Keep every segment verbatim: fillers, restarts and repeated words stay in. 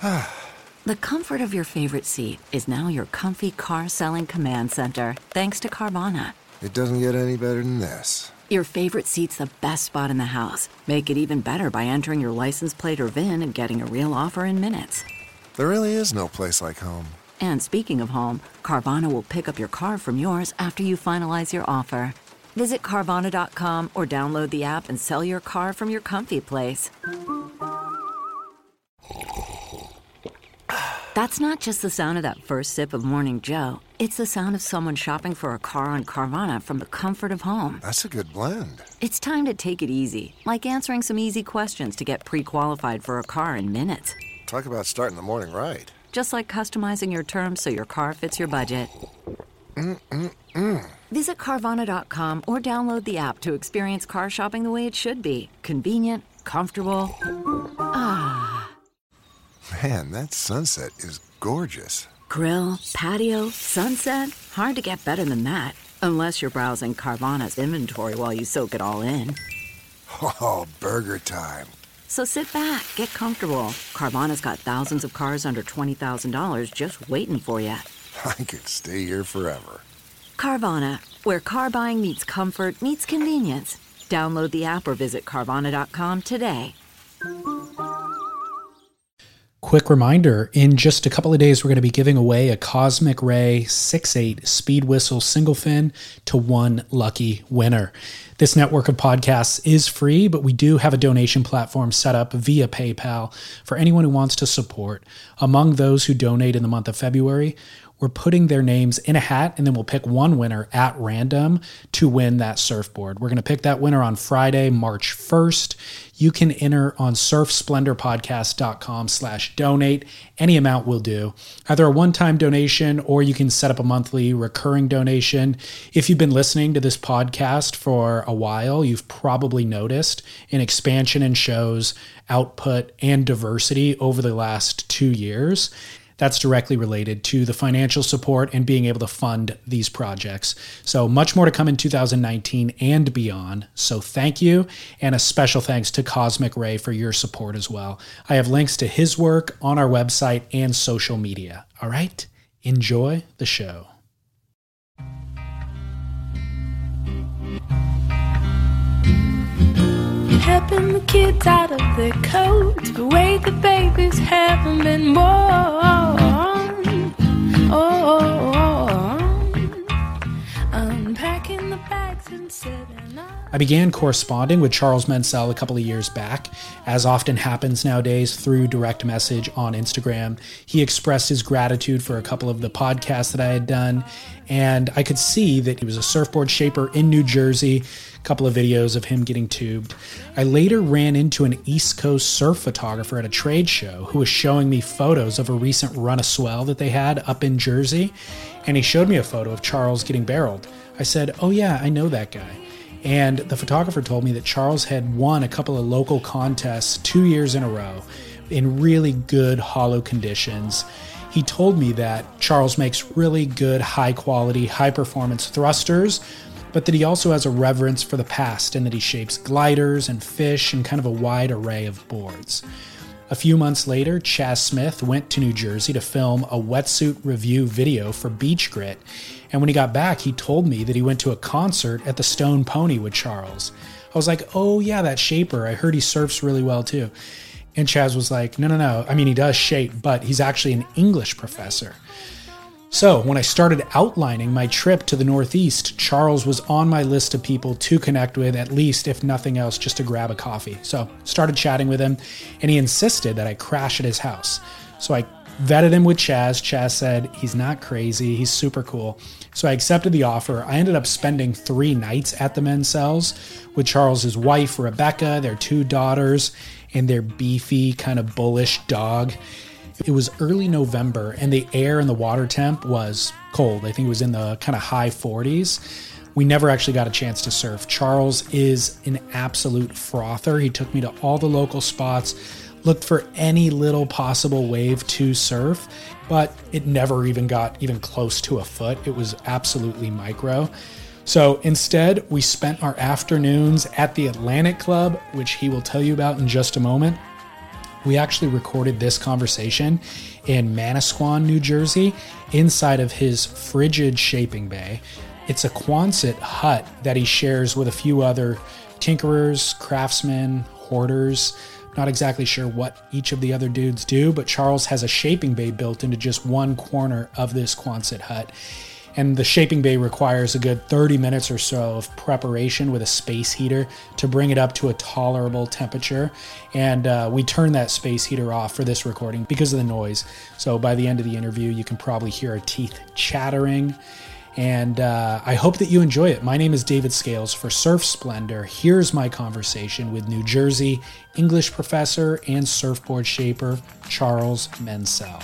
The comfort of your favorite seat is now your comfy car selling command center, thanks to Carvana. It doesn't get any better than this. Your favorite seat's the best spot in the house. Make it even better by entering your license plate or V I N and getting a real offer in minutes. There really is no place like home. And speaking of home, Carvana will pick up your car from yours after you finalize your offer. Visit Carvana dot com or download the app and sell your car from your comfy place. That's not just the sound of that first sip of Morning Joe. It's the sound of someone shopping for a car on Carvana from the comfort of home. That's a good blend. It's time to take it easy, like answering some easy questions to get pre-qualified for a car in minutes. Talk about starting the morning right. Just like customizing your terms so your car fits your budget. Mm-mm-mm. Visit Carvana dot com or download the app to experience car shopping the way it should be. Convenient, comfortable. Ah. Man, that sunset is gorgeous. Grill, patio, sunset. Hard to get better than that. Unless you're browsing Carvana's inventory while you soak it all in. Oh, burger time. So sit back, get comfortable. Carvana's got thousands of cars under twenty thousand dollars just waiting for you. I could stay here forever. Carvana, where car buying meets comfort, meets convenience. Download the app or visit Carvana dot com today. Quick reminder, in just a couple of days, we're going to be giving away a Cosmic Ray six eight Speed Whistle single fin to one lucky winner. This network of podcasts is free, but we do have a donation platform set up via PayPal for anyone who wants to support. Among those who donate in the month of February, we're putting their names in a hat, and then we'll pick one winner at random to win that surfboard. We're going to pick that winner on Friday, March first. You can enter on surf splendor podcast dot com slash donate. Any amount will do. Either a one-time donation or you can set up a monthly recurring donation. If you've been listening to this podcast for a while, you've probably noticed an expansion in shows, output, and diversity over the last two years. That's directly related to the financial support and being able to fund these projects. So much more to come in two thousand nineteen and beyond. So thank you, and a special thanks to Cosmic Ray for your support as well. I have links to his work on our website and social media. All right, enjoy the show. Helping the kids out of their coats, the way the babies haven't been born. Oh, oh, oh. Unpacking the bags and sitting up. I began corresponding with Charles Mansell a couple of years back. As often happens nowadays through direct message on Instagram, he expressed his gratitude for a couple of the podcasts that I had done, and I could see that he was a surfboard shaper in New Jersey. A couple of videos of him getting tubed. I later ran into an East Coast surf photographer at a trade show who was showing me photos of a recent run of swell that they had up in Jersey, and he showed me a photo of Charles getting barreled. I said, "Oh yeah, I know that guy." And the photographer told me that Charles had won a couple of local contests two years in a row in really good hollow conditions. He told me that Charles makes really good, high-quality, high-performance thrusters, but that he also has a reverence for the past and that he shapes gliders and fish and kind of a wide array of boards. A few months later, Chaz Smith went to New Jersey to film a wetsuit review video for Beach Grit, and when he got back, he told me that he went to a concert at the Stone Pony with Charles. I was like, "Oh yeah, that shaper. I heard he surfs really well too." And Chaz was like, no, no, no. I mean, he does shape, but he's actually an English professor. So when I started outlining my trip to the Northeast, Charles was on my list of people to connect with, at least, if nothing else, just to grab a coffee. So started chatting with him, and he insisted that I crash at his house. So I vetted him with Chaz. Chaz said, he's not crazy, he's super cool. So I accepted the offer. I ended up spending three nights at the Mansells with Charles's wife, Rebecca, their two daughters, and their beefy, kind of bullish dog. It was early November, and the air and the water temp was cold. I think it was in the kind of high forties. We never actually got a chance to surf. Charles is an absolute frother. He took me to all the local spots, looked for any little possible wave to surf, but it never even got even close to a foot. It was absolutely micro. So instead, we spent our afternoons at the Atlantic Club, which he will tell you about in just a moment. We actually recorded this conversation in Manasquan, New Jersey, inside of his frigid shaping bay. It's a Quonset hut that he shares with a few other tinkerers, craftsmen, hoarders. Not exactly sure what each of the other dudes do, but Charles has a shaping bay built into just one corner of this Quonset hut. And the shaping bay requires a good thirty minutes or so of preparation with a space heater to bring it up to a tolerable temperature. And uh, we turned that space heater off for this recording because of the noise. So by the end of the interview, you can probably hear our teeth chattering. And uh, I hope that you enjoy it. My name is David Scales for Surf Splendor. Here's my conversation with New Jersey English professor and surfboard shaper Charles Mencel.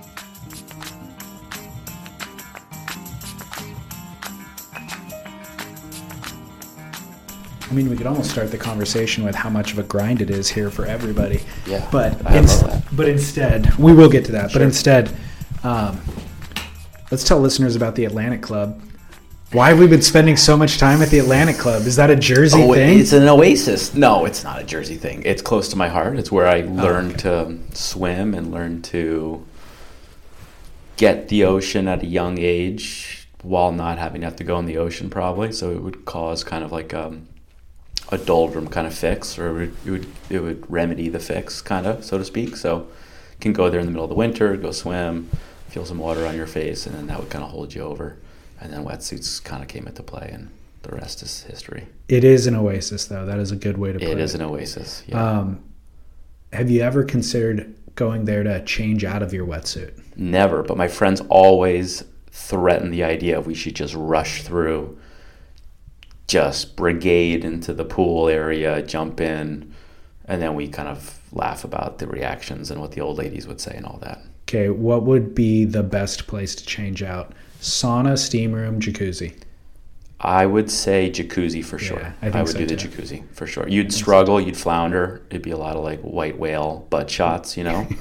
I mean, we could almost start the conversation with how much of a grind it is here for everybody. Yeah, but I ins- love that. But instead, we will get to that. Sure. But instead, um, let's tell listeners about the Atlantic Club. Why have we been spending so much time at the Atlantic Club? Is that a Jersey Oh, thing? it's an oasis. No, it's not a Jersey thing. It's close to my heart. It's where I learned Oh, okay. to swim and learned to get the ocean at a young age while not having to have to go in the ocean probably. So it would cause kind of like um, a doldrum kind of fix, or it would, it would it would remedy the fix kind of, so to speak. So you can go there in the middle of the winter, go swim, feel some water on your face, and then that would kind of hold you over. And then wetsuits kind of came into play, and the rest is history. It is an oasis, though. That is a good way to put it. It is an oasis, yeah. Um, have you ever considered going there to change out of your wetsuit? Never, but my friends always threaten the idea of we should just rush through, just brigade into the pool area, jump in, and then we kind of laugh about the reactions and what the old ladies would say and all that. Okay, what would be the best place to change out? Sauna, steam room, jacuzzi? I would say jacuzzi for sure. Yeah, I think I would so do the too. jacuzzi for sure. You'd struggle, you'd flounder. It'd be a lot of like white whale butt shots, you know.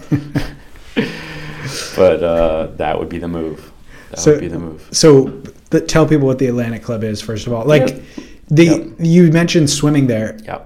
But uh, that would be the move. That So- would be the move. So th- tell people what the Atlantic Club is, first of all. Like, Yep. the Yep. you mentioned swimming there. Yep.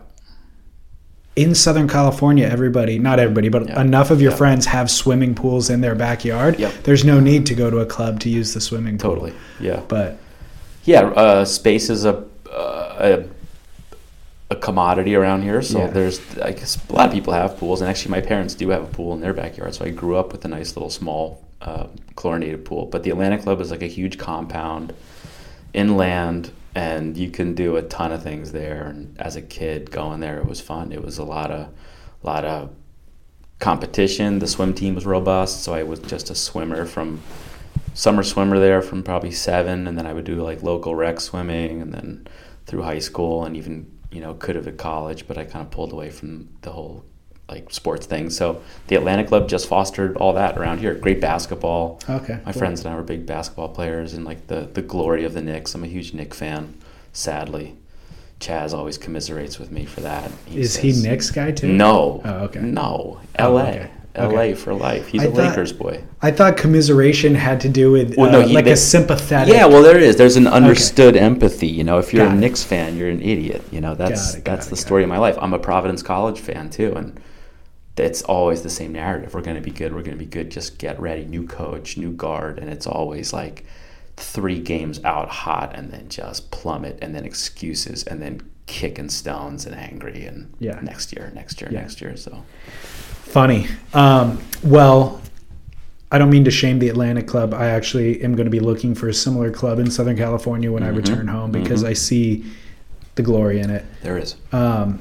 In Southern California, everybody, not everybody, but Yeah. enough of your Yeah. friends have swimming pools in their backyard. Yep. There's no need to go to a club to use the swimming pool. Totally. Yeah. But Yeah, uh, space is a, uh, a a commodity around here. So Yeah. there's, I guess, a lot of people have pools, and actually, my parents do have a pool in their backyard. So I grew up with a nice little small uh, chlorinated pool. But the Atlantic Club is like a huge compound inland, and you can do a ton of things there. And as a kid, going there, it was fun. It was a lot of, lot of competition. The swim team was robust, so I was just a swimmer from. Summer swimmer there from probably seven, and then I would do like local rec swimming, and then through high school, and even, you know, could have at college, but I kind of pulled away from the whole like sports thing. So the Atlantic Club just fostered all that around here. Great basketball. Okay, My cool. friends and I were big basketball players, and like the the glory of the Knicks. I'm a huge Knicks fan. Sadly, Chaz always commiserates with me for that. is says- he Knicks guy too? No. Oh, okay. No. Oh, L A. okay. L A Okay. for life. He's I a thought- Lakers boy. I thought commiseration had to do with Well, no, uh, he- like they- a sympathetic. Yeah, well, there is. There's an understood empathy. You know, if you're Got a it. Knicks fan, you're an idiot. You know, that's Got it, got that's it, the got story it. of my life. I'm a Providence College fan too, and it's always the same narrative. We're going to be good. We're going to be good. Just get ready. New coach, new guard, and it's always like three games out hot, and then just plummet, and then excuses, and then kicking stones and angry, and Yeah. next year, next year, Yeah. next year. So Funny. Um, well, I don't mean to shame the Atlantic Club. I actually am going to be looking for a similar club in Southern California when I return home because I see the glory in it. there is. Um,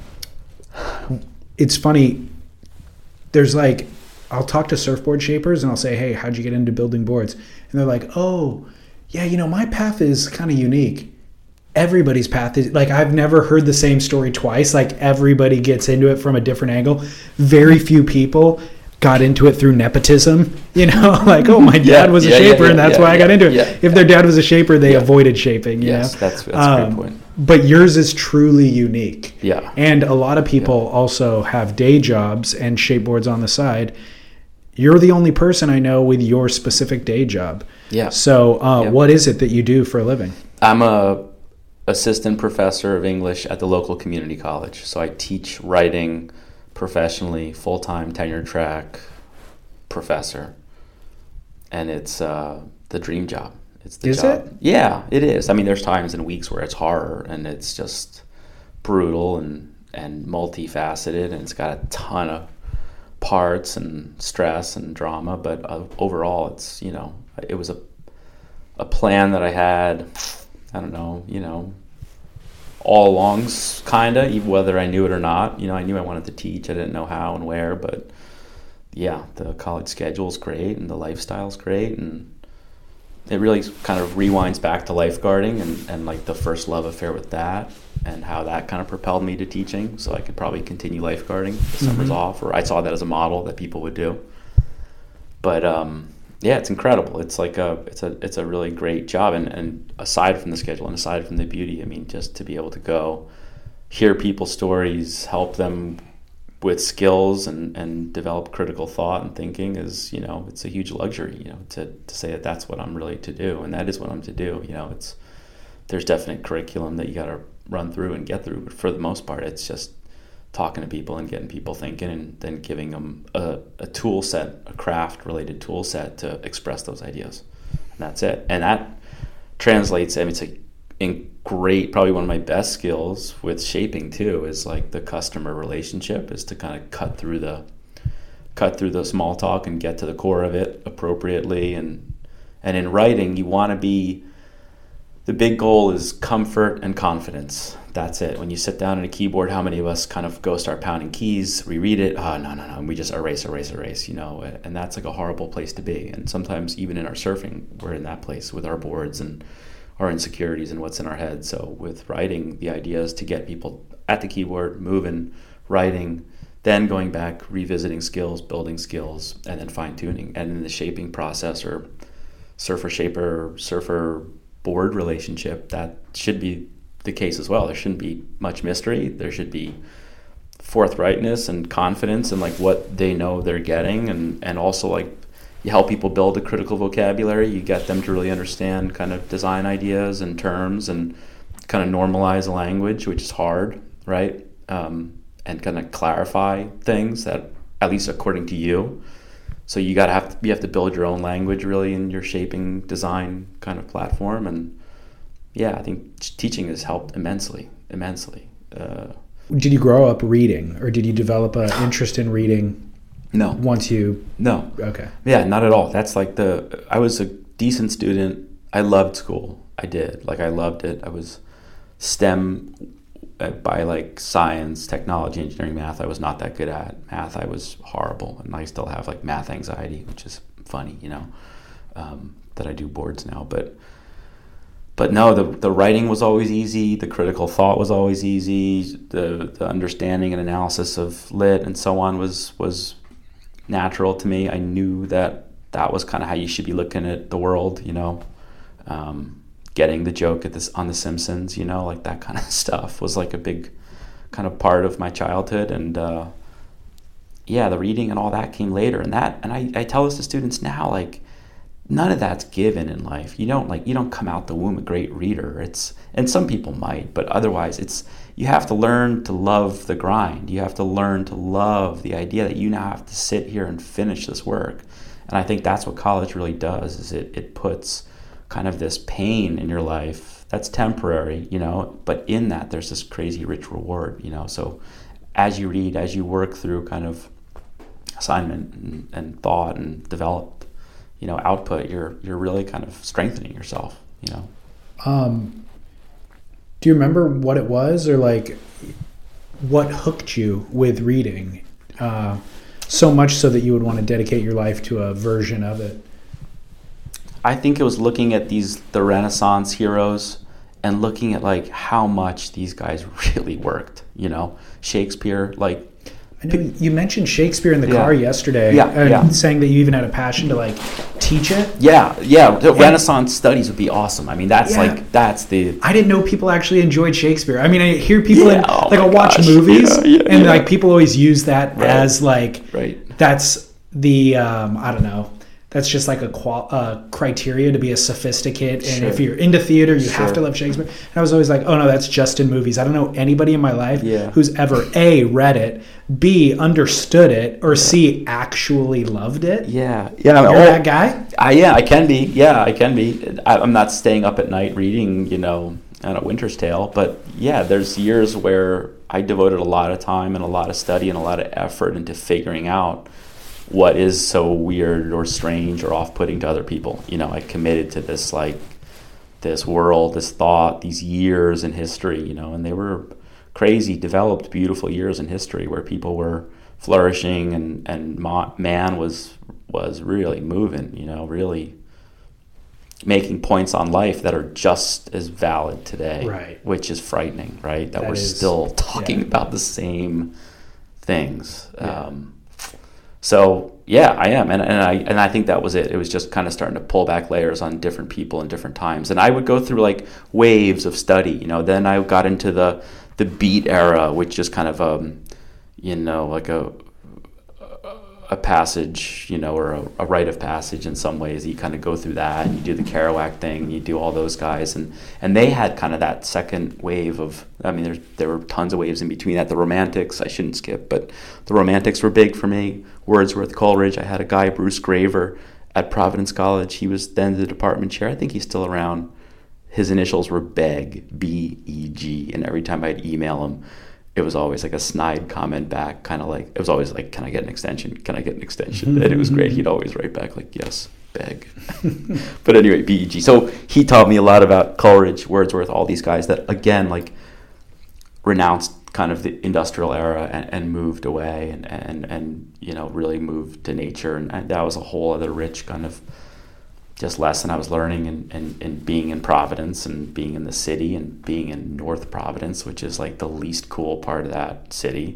it's funny. There's like, I'll talk to surfboard shapers and I'll say, hey, how'd you get into building boards? And they're like, oh, yeah, you know, my path is kind of unique. Everybody's path is like, I've never heard the same story twice. Like everybody gets into it from a different angle. Very few people got into it through nepotism, you know, like, oh, my dad Yeah, was a yeah, yeah, shaper yeah, and that's yeah, why I got yeah, into it. yeah, if yeah. their dad was a shaper, they Yeah. avoided shaping. You Yes, know? that's that's a Um, great point. But yours is truly unique. Yeah. And a lot of people also have day jobs and shapeboards on the side. You're the only person I know with your specific day job. Yeah. So uh, Yeah. what is it that you do for a living? I'm a assistant professor of English at the local community college. So I teach writing, professionally, full-time, tenure track professor. And it's uh, the dream job. It's the is job. it? Yeah, it is. I mean, there's times and weeks where it's horror and it's just brutal and, and multifaceted, and it's got a ton of parts and stress and drama. But uh, overall, it's, you know, it was a a plan that I had, I don't know, you know, all along, kind of, whether I knew it or not. You know, I knew I wanted to teach. I didn't know how and where, but yeah, the college schedule's great and the lifestyle's great, and it really kind of rewinds back to lifeguarding and, and like the first love affair with that and how that kind of propelled me to teaching, so I could probably continue lifeguarding the summers Mm-hmm. off, or I saw that as a model that people would do. But um, yeah, it's incredible. It's like a it's a it's a really great job, and, and aside from the schedule and aside from the beauty, I mean, just to be able to go hear people's stories, help them with skills and, and develop critical thought and thinking is, you know, it's a huge luxury, you know, to, to say that that's what I'm really to do. And that is what I'm to do. You know, it's, there's definite curriculum that you got to run through and get through. But for the most part, it's just talking to people and getting people thinking, and then giving them a, a tool set, a craft related tool set to express those ideas. And that's it. And that translates, I mean, it's a in great, probably one of my best skills with shaping too, is like the customer relationship, is to kind of cut through the cut through the small talk and get to the core of it appropriately. And and in writing, you want to be, the big goal is comfort and confidence. That's it. When you sit down at a keyboard, how many of us kind of go start pounding keys, we read it, oh, no, no, no, and we just erase, erase, erase, you know, and that's like a horrible place to be. And sometimes even in our surfing, we're in that place with our boards and our insecurities and what's in our head. So with writing, the idea is to get people at the keyboard, moving, writing, then going back, revisiting skills, building skills, and then fine-tuning. And in the shaping process, or surfer-shaper, surfer-board relationship, that should be the case as well. There shouldn't be much mystery. There should be forthrightness and confidence in like what they know they're getting, and, and also like you help people build a critical vocabulary. You get them to really understand kind of design ideas and terms, and kind of normalize the language, which is hard, right? Um, and kind of clarify things that, at least according to you. So you gotta have to, you have to build your own language really in your shaping design kind of platform. And yeah, I think teaching has helped immensely, immensely. Uh, Did you grow up reading, or did you develop an interest in reading? No. Once you... No. Okay. Yeah, not at all. That's like the... I was a decent student. I loved school. I did. Like, I loved it. I was STEM by, like, science, technology, engineering, math. I was not that good at. Math, I was horrible. And I still have, like, math anxiety, which is funny, you know, um, that I do boards now. But... But no, the the writing was always easy. The critical thought was always easy. The the understanding and analysis of lit and so on was was natural to me. I knew that that was kind of how you should be looking at the world, you know. Um, getting the joke at this on The Simpsons, you know, like that kind of stuff was like a big kind of part of my childhood. And uh, yeah, the reading and all that came later. And that, and I, I tell this to students now, like, none of that's given in life. You don't like you don't come out the womb a great reader. It's and some people might, but otherwise it's you have to learn to love the grind. You have to learn to love the idea that you now have to sit here and finish this work. And I think that's what college really does, is it it puts kind of this pain in your life that's temporary, you know, but in that there's this crazy rich reward, you know. So as you read, as you work through kind of assignment and, and thought and develop, you know, output, you're you're really kind of strengthening yourself, you know. Um, do you remember what it was, or like what hooked you with reading uh, so much so that you would want to dedicate your life to a version of it? I think it was looking at these the Renaissance heroes and looking at like how much these guys really worked, you know. Shakespeare, like, I know you mentioned Shakespeare in the Yeah. car yesterday, Yeah, and yeah. saying that you even had a passion to like teach it. yeah, yeah, the Renaissance studies would be awesome. I mean, that's Yeah. like that's the I didn't know people actually enjoyed Shakespeare. I mean, I hear people Yeah, in, oh like my I'll watch gosh. movies, Yeah, yeah, and yeah. like people always use that Right. as like right. that's the um, I don't know, that's just like a qual- uh, criteria to be a sophisticate. And Sure. if you're into theater, you have Sure. to love Shakespeare. And I was always like, oh no, that's just in movies. I don't know anybody in my life Yeah. who's ever A, read it, B, understood it, or C, actually loved it. Yeah, yeah. You're oh, that guy? I, yeah, I can be. Yeah, I can be. I, I'm not staying up at night reading, you know, on A Winter's Tale. But yeah, there's years where I devoted a lot of time and a lot of study and a lot of effort into figuring out what is so weird or strange or off-putting to other people. You know, I committed to this, like, this world, this thought, these years in history, you know, and they were crazy, developed, beautiful years in history where people were flourishing and, and ma- man was was really moving, you know, really making points on life that are just as valid today, Right. which is frightening, right? That, That we're is- still talking yeah. about the same things. Yeah. Um, so yeah, I am, and, and I and I think that was it. It was just kind of starting to pull back layers on different people and different times. And I would go through like waves of study, you know. Then I got into the the beat era, which is kind of um, you know, like a a passage, you know, or a, a rite of passage in some ways. You kind of go through that, and you do the Kerouac thing, and you do all those guys, and and they had kind of that second wave of. I mean, there's there were tons of waves in between that. The Romantics, I shouldn't skip, but the Romantics were big for me. Wordsworth, Coleridge. I had a guy, Bruce Graver, at Providence College. He was then the department chair. I think he's still around. His initials were Beg, B E G, and every time I'd email him, it was always like a snide comment back, kind of like, it was always like, can I get an extension? Can I get an extension? And it was great. He'd always write back like, yes, Beg. But anyway, B E G. So he taught me a lot about Coleridge, Wordsworth, all these guys that, again, like renounced kind of the industrial era and, and moved away and, and, and, you know, really moved to nature. And, and that was a whole other rich kind of just lesson I was learning and, and, and being in Providence and being in the city and being in North Providence, which is like the least cool part of that city.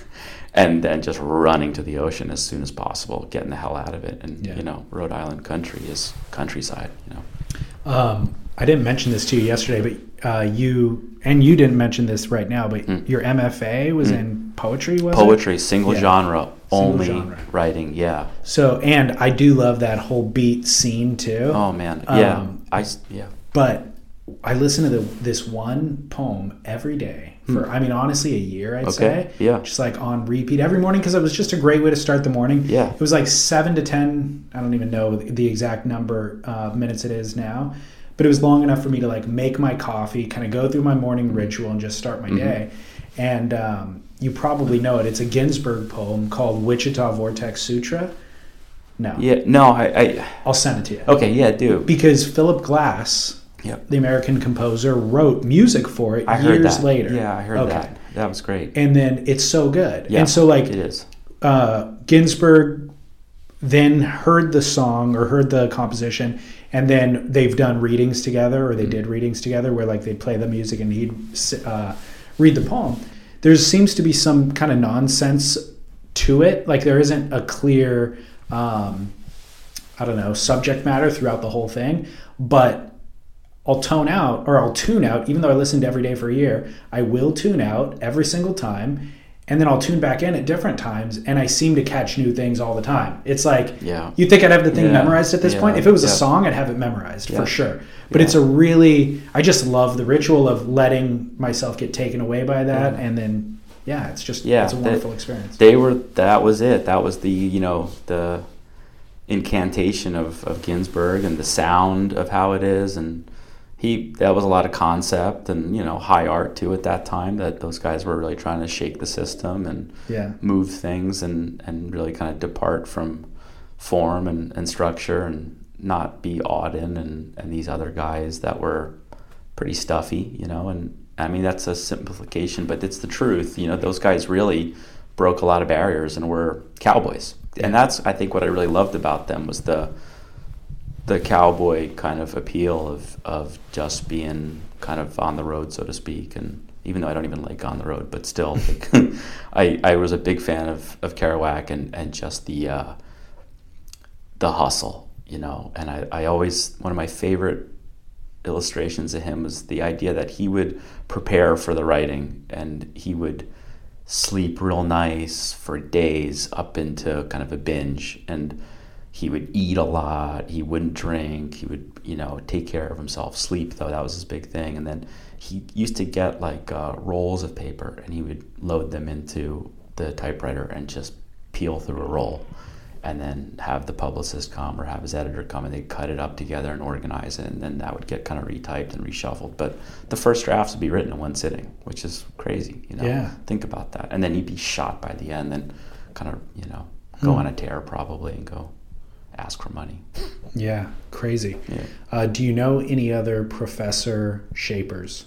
And then just running to the ocean as soon as possible, getting the hell out of it. And, Yeah. you know, Rhode Island country is countryside, you know. Um, I didn't mention this to you yesterday, but uh, you, and you didn't mention this right now, but Mm. your M F A was Mm. in poetry, was it? Poetry, single Yeah. genre, Single only genre. writing, yeah. So, and I do love that whole beat scene too. Oh, man, yeah. Um, I, s- yeah. But I listen to the, this one poem every day for, I mean, honestly, a year, I'd Okay, say. yeah. Just like on repeat every morning because it was just a great way to start the morning. Yeah. It was like seven to ten. I don't even know the exact number of minutes it is now. But it was long enough for me to like make my coffee, kind of go through my morning ritual and just start my Mm-hmm. day. And um, you probably know it. It's a Ginsberg poem called Wichita Vortex Sutra. No. Yeah, no, I, I, I'll send it to you. okay, yeah, do. Because Philip Glass, Yep. the American composer, wrote music for it I heard years that. later. Yeah, I heard Okay. that. That was great. And then it's so good. Yeah, and so like it is. uh, Ginsberg then heard the song or heard the composition, and then they've done readings together, or they did readings together where like they'd play the music and he'd uh, read the poem. There seems to be some kind of nonsense to it. Like there isn't a clear, um, I don't know, subject matter throughout the whole thing, but I'll tone out or I'll tune out, even though I listened every day for a year, I will tune out every single time. And then I'll tune back in at different times, and I seem to catch new things all the time. It's like, Yeah. you'd think I'd have the thing Yeah. memorized at this Yeah. point. If it was a Yeah. song, I'd have it memorized Yeah. for sure. But Yeah. it's a really, I just love the ritual of letting myself get taken away by that. Yeah. And then, yeah, it's just, Yeah, it's a that- wonderful experience. They were, that was it. That was the, you know, the incantation of, of Ginsberg and the sound of how it is. And he, that was a lot of concept and, you know, high art too at that time, that those guys were really trying to shake the system and Yeah. move things and, and really kind of depart from form and, and structure and not be Auden and, and these other guys that were pretty stuffy, you know. And I mean, that's a simplification, but it's the truth. You know, those guys really broke a lot of barriers and were cowboys. And that's, I think, what I really loved about them was the the cowboy kind of appeal of, of just being kind of on the road, so to speak. And even though I don't even like on the road, but still, like, I, I was a big fan of, of Kerouac and, and just the uh, the hustle, you know. And I, I always, one of my favorite illustrations of him was the idea that he would prepare for the writing and he would sleep real nice for days up into kind of a binge. And he would eat a lot. He wouldn't drink. He would, you know, take care of himself. Sleep, though, that was his big thing. And then he used to get like uh, rolls of paper, and he would load them into the typewriter and just peel through a roll, and then have the publicist come or have his editor come, and they'd cut it up together and organize it, and then that would get kind of retyped and reshuffled. But the first drafts would be written in one sitting, which is crazy, you know. Yeah. Think about that. And then he'd be shot by the end, and kind of, you know, go hmm. on a tear probably and go ask for money. Yeah, crazy. Yeah. Uh, do you know any other professor shapers?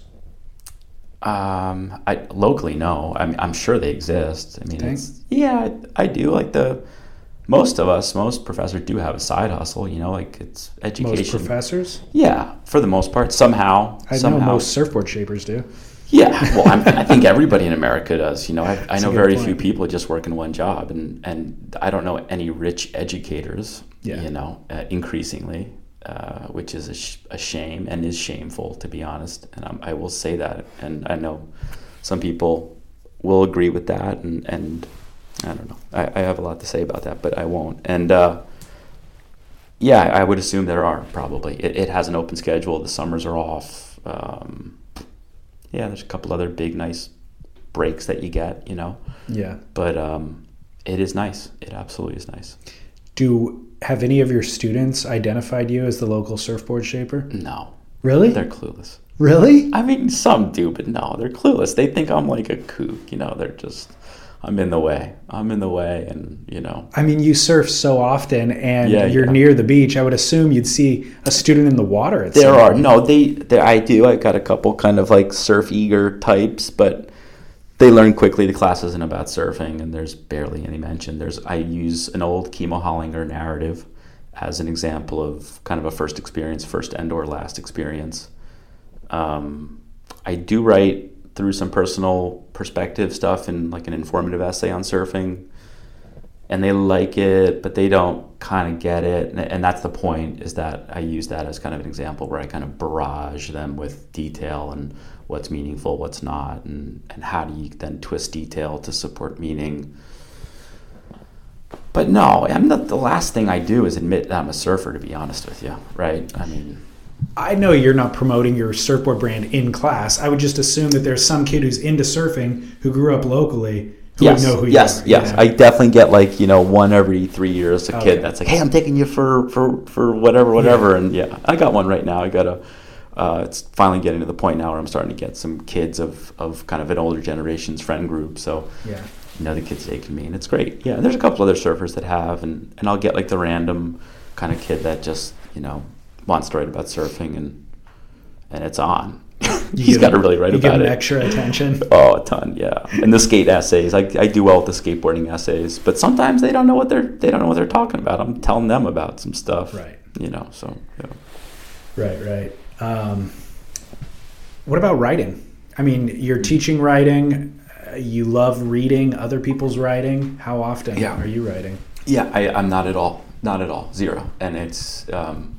Um, I locally, no. I'm I'm sure they exist. I mean, it's, yeah, I, I do. Like the most of us, most professors do have a side hustle. You know, like it's education. Most professors? Yeah, for the most part, somehow. I somehow. know most surfboard shapers do. Yeah, well, I'm, I think everybody in America does. You know, I, I know very point. few people just work in one job, and, and I don't know any rich educators. Yeah. You know, uh, increasingly, uh, which is a, sh- a shame and is shameful, to be honest. And I'm, I will say that, and I know some people will agree with that, and, and I don't know. I, I have a lot to say about that, but I won't. And uh, yeah, I would assume there are probably. It, it has an open schedule. The summers are off. Um, Yeah, there's a couple other big, nice breaks that you get, you know. Yeah. But um, it is nice. It absolutely is nice. Do have any of your students identified you as the local surfboard shaper? No. Really? They're clueless. Really? I mean, some do, but no, they're clueless. They think I'm like a kook, you know. They're just, I'm in the way. I'm in the way, and, you know. I mean, you surf so often, and yeah, you're yeah. near the beach. I would assume you'd see a student in the water at There some are. point. No, they, they, I do. I got a couple kind of like surf-eager types, but they learn quickly the class isn't about surfing, and there's barely any mention. There's I use an old Kimo Hollinger narrative as an example of kind of a first experience, first and or last experience. Um, I do write through some personal perspective stuff in like an informative essay on surfing, and they like it, but they don't kind of get it. And, and that's the point, is that I use that as kind of an example where I kind of barrage them with detail and what's meaningful, what's not, and, and how do you then twist detail to support meaning. But no, I'm not, the last thing I do is admit that I'm a surfer, to be honest with you, right? I mean... I know you're not promoting your surfboard brand in class. I would just assume that there's some kid who's into surfing who grew up locally who yes, would know who yes, you are. Yes, yes. I definitely get like, you know, one every three years, a okay. kid that's like, hey, I'm taking you for, for, for whatever, whatever. Yeah. And yeah, I got one right now. I got a, uh, it's finally getting to the point now where I'm starting to get some kids of, of kind of an older generation's friend group. So, yeah. you know, the kids taking me, and it's great. Yeah, there's a couple other surfers that have, and, and I'll get like the random kind of kid that just, you know, wants to write about surfing, and and it's on. He's got to really write you about give him it. Extra attention. Oh, a ton, yeah. And the skate essays, I, I do well with the skateboarding essays, but sometimes they don't know what they're they don't know what they're talking about. I'm telling them about some stuff, right? You know, so yeah. Right, right. Um, what about writing? I mean, you're teaching writing. Uh, you love reading other people's writing. How often yeah. are you writing? Yeah, I, I'm not at all, not at all, zero, and it's. Um,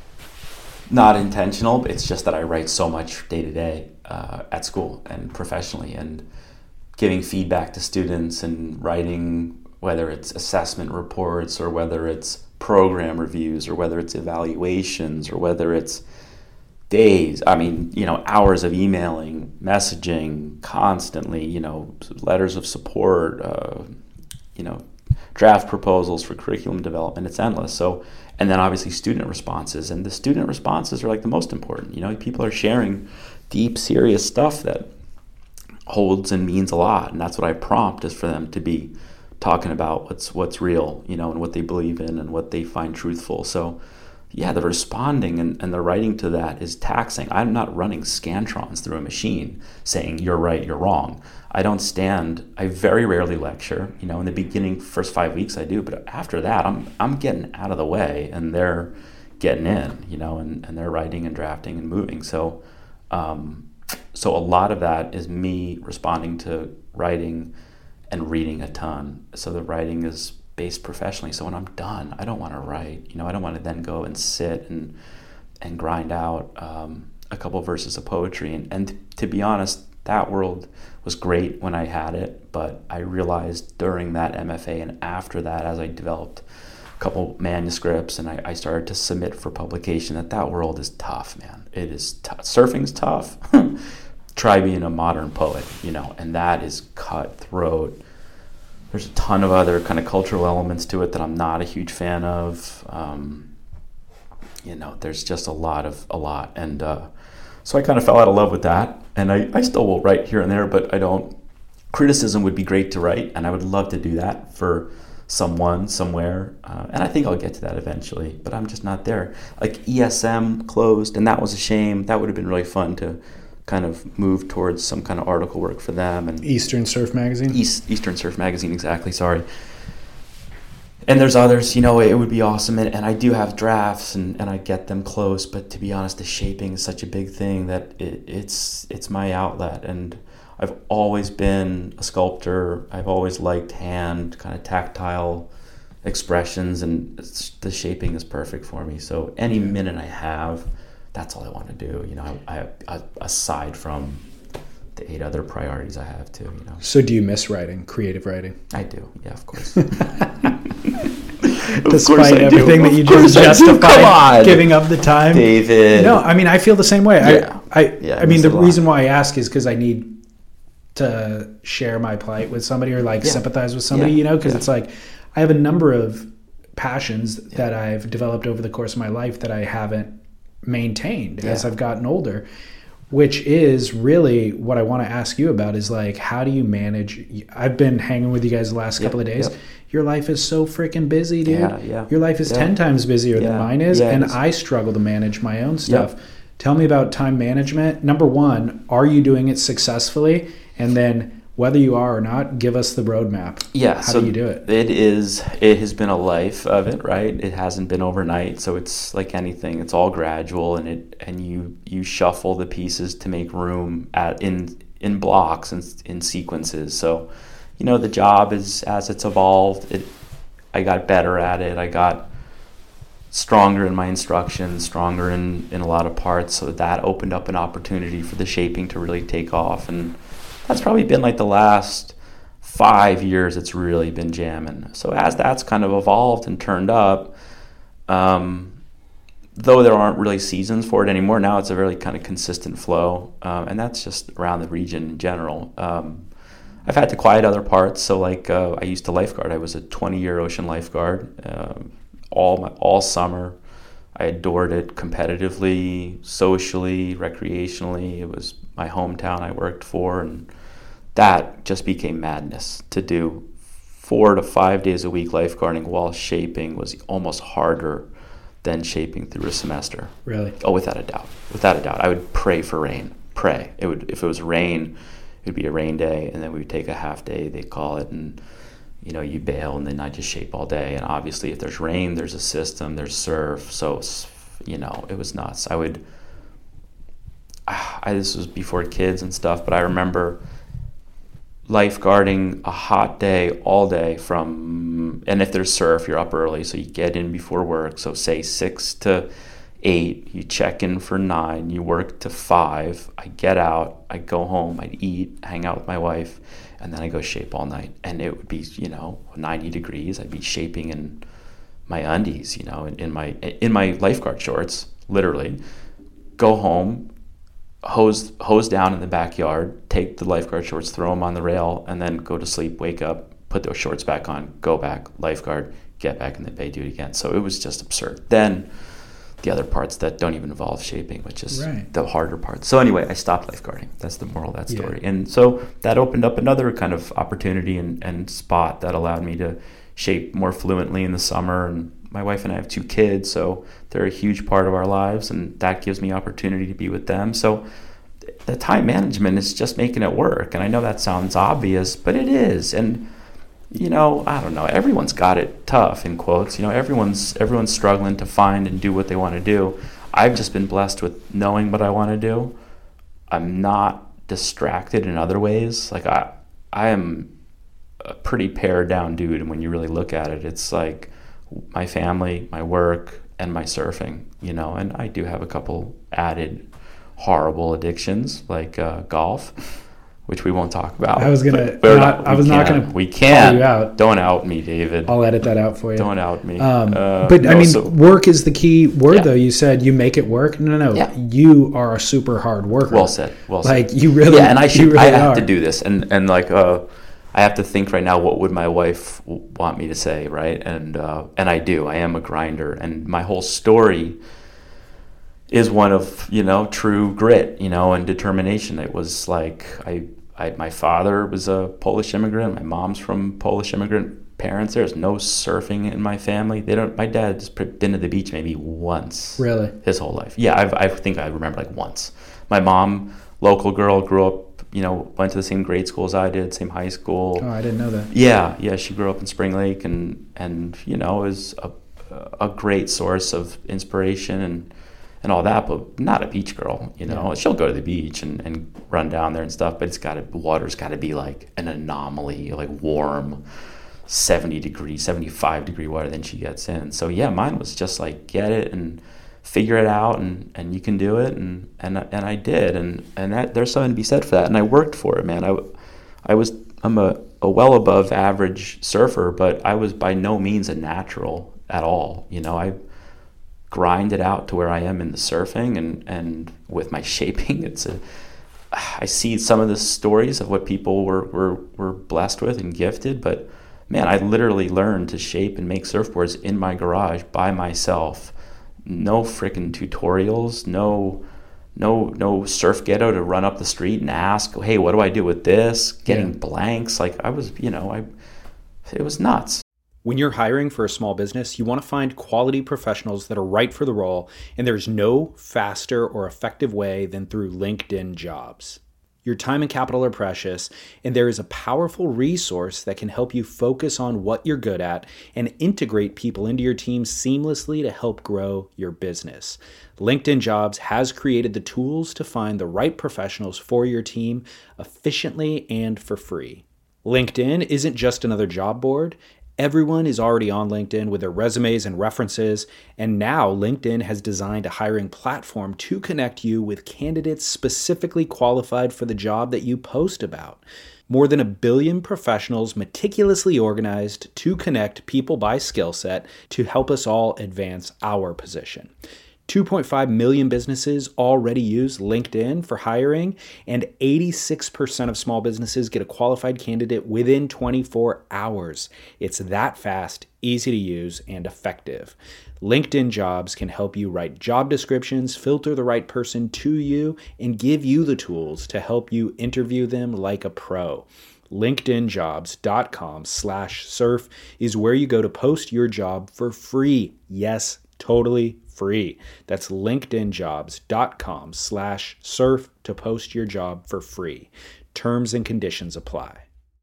Not intentional, but it's just that I write so much day to day uh, at school and professionally, and giving feedback to students and writing, whether it's assessment reports or whether it's program reviews or whether it's evaluations or whether it's days, I mean, you know, hours of emailing, messaging constantly, you know, letters of support, uh, you know, draft proposals for curriculum development. It's endless. So, and then obviously student responses, and the student responses are like the most important. You know, people are sharing deep, serious stuff that holds and means a lot, and that's what I prompt, is for them to be talking about what's what's real, you know, and what they believe in and what they find truthful. So, yeah, the responding and, and the writing to that is taxing. I'm not running scantrons through a machine saying you're right, you're wrong. I don't stand, I very rarely lecture. You know, in the beginning, first five weeks I do, but after that, I'm I'm getting out of the way and they're getting in, you know, and, and they're writing and drafting and moving. So, um, so a lot of that is me responding to writing and reading a ton. So the writing is based professionally. So when I'm done, I don't want to write. You know, I don't want to then go and sit and and grind out um, a couple verses of poetry. And, and to be honest, that world was great when I had it, but I realized during that M F A and after that, as I developed couple manuscripts, and I, I started to submit for publication. That that world is tough, man. It is tough. Surfing's tough. Try being a modern poet, you know, and that is cutthroat. There's a ton of other kind of cultural elements to it that I'm not a huge fan of. Um, you know, there's just a lot of a lot, and uh, so I kind of fell out of love with that. And I, I still will write here and there, but I don't. Criticism would be great to write, and I would love to do that for someone somewhere, uh, and I think I'll get to that eventually, but I'm just not there. Like E S M closed, and that was a shame. That would have been really fun to kind of move towards some kind of article work for them. And Eastern Surf Magazine? East, Eastern Surf Magazine, exactly, sorry. And there's others, you know, it would be awesome, and, and I do have drafts, and, and I get them close, but to be honest, the shaping is such a big thing that it, it's it's my outlet, and I've always been a sculptor. I've always liked hand, kind of tactile expressions, and it's, the shaping is perfect for me. So any minute I have, that's all I want to do. You know, I, I, aside from the eight other priorities I have too. You know. So do you miss writing, creative writing? I do. Yeah, of course. Despite everything that you just justified giving up the time, David. No, I mean I feel the same way. Yeah. I, I, yeah, I mean the reason why I ask is because I need to share my plight with somebody or like yeah. sympathize with somebody, yeah. you know, because yeah. it's like I have a number of passions yeah. that I've developed over the course of my life that I haven't maintained yeah. as I've gotten older, which is really what I want to ask you about is like, how do you manage? I've been hanging with you guys the last couple yeah. of days. Yeah. Your life is so freaking busy, dude. Yeah, yeah. Your life is yeah. ten times busier yeah. than mine is, yeah, and is. I struggle to manage my own stuff. Yep. Tell me about time management. Number one, are you doing it successfully? And then whether you are or not, give us the roadmap. Yeah. How so do you do it? It is, it has been a life of it, right? It hasn't been overnight. So it's like anything, it's all gradual, and it, and you, you shuffle the pieces to make room at, in, in blocks and in sequences. So, you know, the job is, as it's evolved, it, I got better at it. I got stronger in my instruction, stronger in, in a lot of parts. So that opened up an opportunity for the shaping to really take off. And that's probably been like the last five years it's really been jamming. So as that's kind of evolved and turned up, um, though there aren't really seasons for it anymore, now it's a very kind of consistent flow. Um, and that's just around the region in general. Um, I've had to quiet other parts. So like uh, I used to lifeguard. I was a twenty-year ocean lifeguard uh, all my, all summer. I adored it competitively, socially, recreationally. It was my hometown I worked for, and that just became madness. To do four to five days a week lifeguarding while shaping was almost harder than shaping through a semester. Really? Oh, without a doubt. Without a doubt. I would pray for rain. Pray. It would if it was rain, it would be a rain day, and then we would take a half day, they'd call it, and you know, you bail, and then I just shape all day. And obviously, if there's rain, there's a system, there's surf. So, you know, it was nuts. I would, I, this was before kids and stuff, but I remember lifeguarding a hot day all day from, and if there's surf, you're up early, so you get in before work. So say six to eight, you check in for nine, you work to five. I get out, I go home, I'd eat, hang out with my wife, and then I go shape all night. And it would be, you know, ninety degrees. I'd be shaping in my undies, you know, in, in my in my lifeguard shorts, literally. Go home, hose hose down in the backyard, take the lifeguard shorts, throw them on the rail, and then go to sleep, wake up, put those shorts back on, go back, lifeguard, get back in the bay, do it again. So it was just absurd. Then the other parts that don't even involve shaping, which is right. the harder parts. So anyway, I stopped lifeguarding. That's the moral of that story. Yeah. And so that opened up another kind of opportunity and, and spot that allowed me to shape more fluently in the summer. And my wife and I have two kids, so they're a huge part of our lives, and that gives me opportunity to be with them. So the time management is just making it work. And I know that sounds obvious, but it is. And you know, I don't know, everyone's got it tough, in quotes. You know, everyone's everyone's struggling to find and do what they want to do. I've just been blessed with knowing what I want to do. I'm not distracted in other ways. Like, I I am a pretty pared down dude, and when you really look at it, it's like my family, my work, and my surfing, you know. And I do have a couple added horrible addictions, like uh, golf. which we won't talk about. I was gonna. But, but not, I was can. not gonna. We can't. You out. Don't out me, David. I'll edit that out for you. Don't out me. Um, uh, but no, I mean, so, work is the key word, Yeah. though. You said you make it work. No, no, no. Yeah. You are a super hard worker. well said. Well said. Like you really. Yeah, and I should. You really I have are. to do this, and and like uh, I have to think right now. What would my wife w- want me to say, right? And uh, and I do. I am a grinder, and my whole story is one of, you know, true grit, you know, and determination. It was like I, I my father was a Polish immigrant. My mom's from Polish immigrant parents. There's no surfing in my family. They don't. My dad's been to the beach maybe once. Really? His whole life. Yeah, I've, I think I remember like once. My mom, local girl, grew up, you know, went to the same grade school as I did, same high school. Oh, I didn't know that. Yeah, yeah, she grew up in Spring Lake, and and you know, is a a great source of inspiration and and all that, but not a beach girl, you know. Yeah. She'll go to the beach and, and run down there and stuff, but it's got to, water's got to be like an anomaly, like warm, seventy degree, seventy-five degree water, then she gets in. So yeah, mine was just like, get it and figure it out, and, and you can do it, and, and and I did, and and that, there's something to be said for that, and I worked for it, man. I, I was, I'm a, a well above average surfer, but I was by no means a natural at all, you know. I grind it out to where I am in the surfing, and, and with my shaping, it's a, I see some of the stories of what people were, were, were blessed with and gifted, but man, I literally learned to shape and make surfboards in my garage by myself. No freaking tutorials, no, no, no surf ghetto to run up the street and ask, hey, what do I do with this? Getting Yeah. blanks. Like I was, you know, I, it was nuts. When you're hiring for a small business, you want to find quality professionals that are right for the role, and there's no faster or effective way than through LinkedIn Jobs. Your time and capital are precious, and there is a powerful resource that can help you focus on what you're good at and integrate people into your team seamlessly to help grow your business. LinkedIn Jobs has created the tools to find the right professionals for your team efficiently and for free. LinkedIn isn't just another job board. Everyone is already on LinkedIn with their resumes and references, and now LinkedIn has designed a hiring platform to connect you with candidates specifically qualified for the job that you post about. More than a billion professionals meticulously organized to connect people by skill set to help us all advance our position. two point five million businesses already use LinkedIn for hiring, and eighty-six percent of small businesses get a qualified candidate within twenty-four hours. It's that fast, easy to use, and effective. LinkedIn Jobs can help you write job descriptions, filter the right person to you, and give you the tools to help you interview them like a pro. LinkedInjobs.com slash surf is where you go to post your job for free. Yes, totally free. That's linkedinjobs.com slash surf to post your job for free. Terms and conditions apply.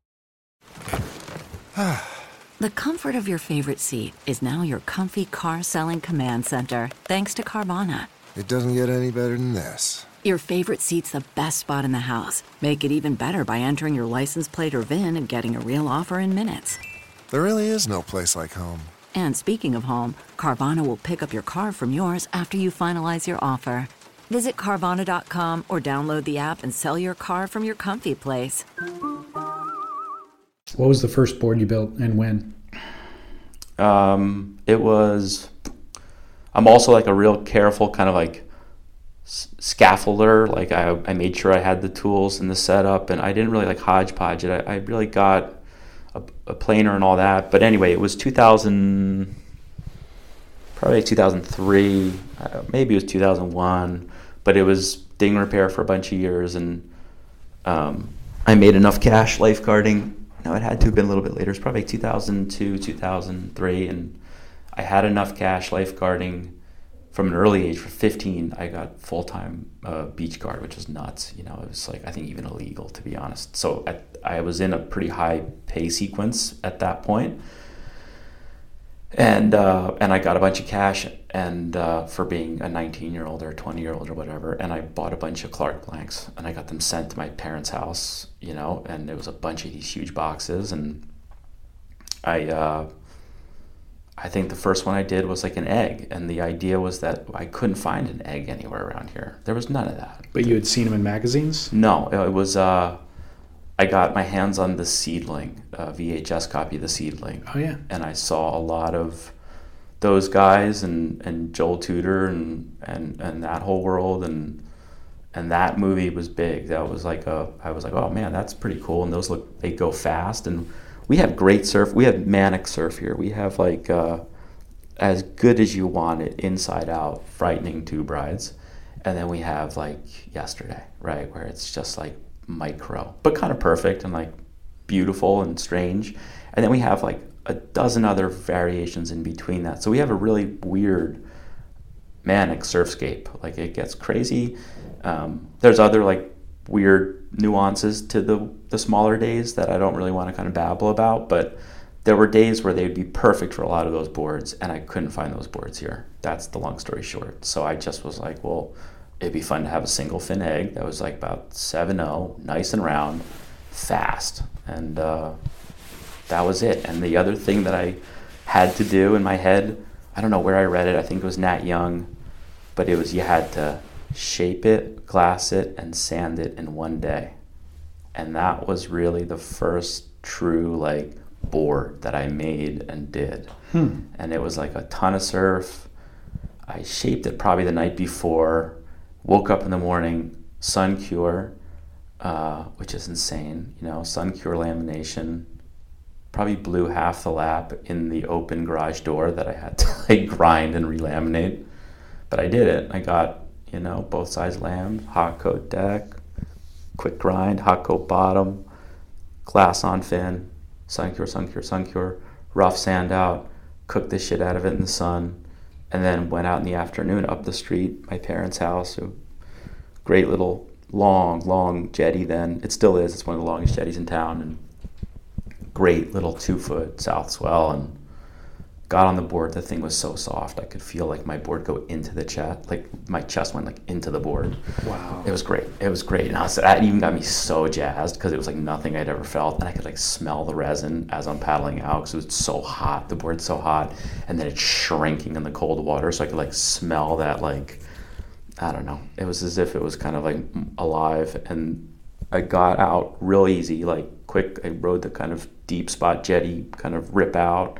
The comfort of your favorite seat is now your comfy car selling command center, thanks to Carvana. It doesn't get any better than this. Your favorite seat's the best spot in the house. Make it even better by entering your license plate or V I N and getting a real offer in minutes. There really is no place like home. And speaking of home, Carvana will pick up your car from yours after you finalize your offer. Visit Carvana dot com or download the app and sell your car from your comfy place. What was the first board you built and when? Um, it was, I'm also like a real careful kind of like s- scaffolder. Like I, I made sure I had the tools and the setup, and I didn't really like hodgepodge it. I, I really got a, a planer and all that. But anyway, it was two thousand, probably two thousand three, uh, maybe it was two thousand one, but it was ding repair for a bunch of years, and um, I made enough cash lifeguarding. No, it had to have been a little bit later. It's probably like two thousand two, two thousand three, and I had enough cash lifeguarding from an early age. For fifteen, I got full-time uh, beach guard, which was nuts. You know, it was like, I think even illegal, to be honest. So I, I was in a pretty high pay sequence at that point. And uh, and I got a bunch of cash and uh, for being a nineteen-year-old or a twenty-year-old or whatever, and I bought a bunch of Clark blanks, and I got them sent to my parents' house, you know, and there was a bunch of these huge boxes, and I uh, I think the first one I did was like an egg, and the idea was that I couldn't find an egg anywhere around here. There was none of that. But you had seen them in magazines? No, it was uh, I got my hands on The Seedling, a V H S copy of The Seedling. Oh, yeah. And I saw a lot of those guys and, and Joel Tudor and, and, and that whole world. And and that movie was big. That was like a, I was like, oh man, that's pretty cool. And those look, they go fast. And we have great surf. We have manic surf here. We have like uh, as good as you want it, inside out, frightening tube rides. And then we have like Yesterday, right, where it's just like micro, but kind of perfect and like beautiful and strange. And then we have like a dozen other variations in between that. So we have a really weird manic surfscape. Like it gets crazy. Um, there's other like weird nuances to the, the smaller days that I don't really want to kind of babble about, but there were days where they'd be perfect for a lot of those boards, and I couldn't find those boards here. That's the long story short. So I just was like, well, it'd be fun to have a single fin egg that was like about seven oh, nice and round, fast. And uh, that was it. And the other thing that I had to do in my head, I don't know where I read it, I think it was Nat Young, but it was you had to shape it, glass it, and sand it in one day. And that was really the first true like board that I made and did. Hmm. And it was like a ton of surf. I shaped it probably the night before, woke up in the morning, sun cure, uh, which is insane, you know, sun cure lamination, probably blew half the lap in the open garage door that I had to like grind and relaminate. But I did it. I got, you know, both sides lammed, hot coat deck, quick grind, hot coat bottom, glass on fin, sun cure, sun cure, sun cure, rough sand out, cooked the shit out of it in the sun, and then went out in the afternoon up the street, my parents' house, a great little long, long jetty then. It still is. It's one of the longest jetties in town, and great little two-foot south swell, and got on the board. The thing was so soft. I could feel like my board go into the chest, like my chest went like into the board. Wow. It was great. It was great. And I was, that even got me so jazzed because it was like nothing I'd ever felt. And I could like smell the resin as I'm paddling out because it was so hot. The board's so hot. And then it's shrinking in the cold water. So I could like smell that, like, I don't know. It was as if it was kind of like alive. And I got out real easy, like quick. I rode the kind of deep spot jetty, kind of rip out.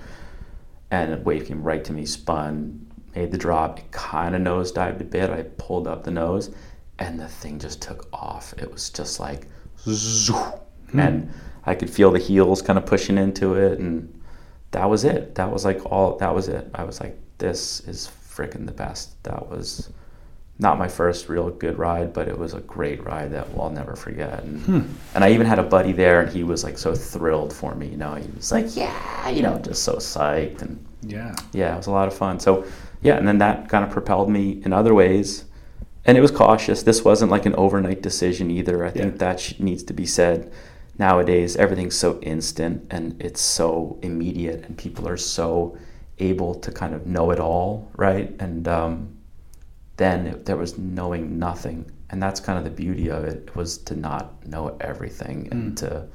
And a wave came right to me, spun, made the drop. It kind of nosedived a bit. I pulled up the nose, and the thing just took off. It was just like, zoo. Hmm. And I could feel the heels kind of pushing into it, and that was it. That was like all, that was it. I was like, this is freaking the best. That was not my first real good ride, but it was a great ride that I'll never forget. And, hmm. and I even had a buddy there, and he was like so thrilled for me. You know, he was like, yeah, you know, just so psyched. And yeah, yeah, it was a lot of fun. So yeah, and then that kind of propelled me in other ways. And it was cautious. This wasn't like an overnight decision either. I think yeah. that sh- needs to be said. Nowadays, everything's so instant and it's so immediate, and people are so able to kind of know it all, right? And um, then it, there was knowing nothing, and that's kind of the beauty of it, was to not know everything and mm. to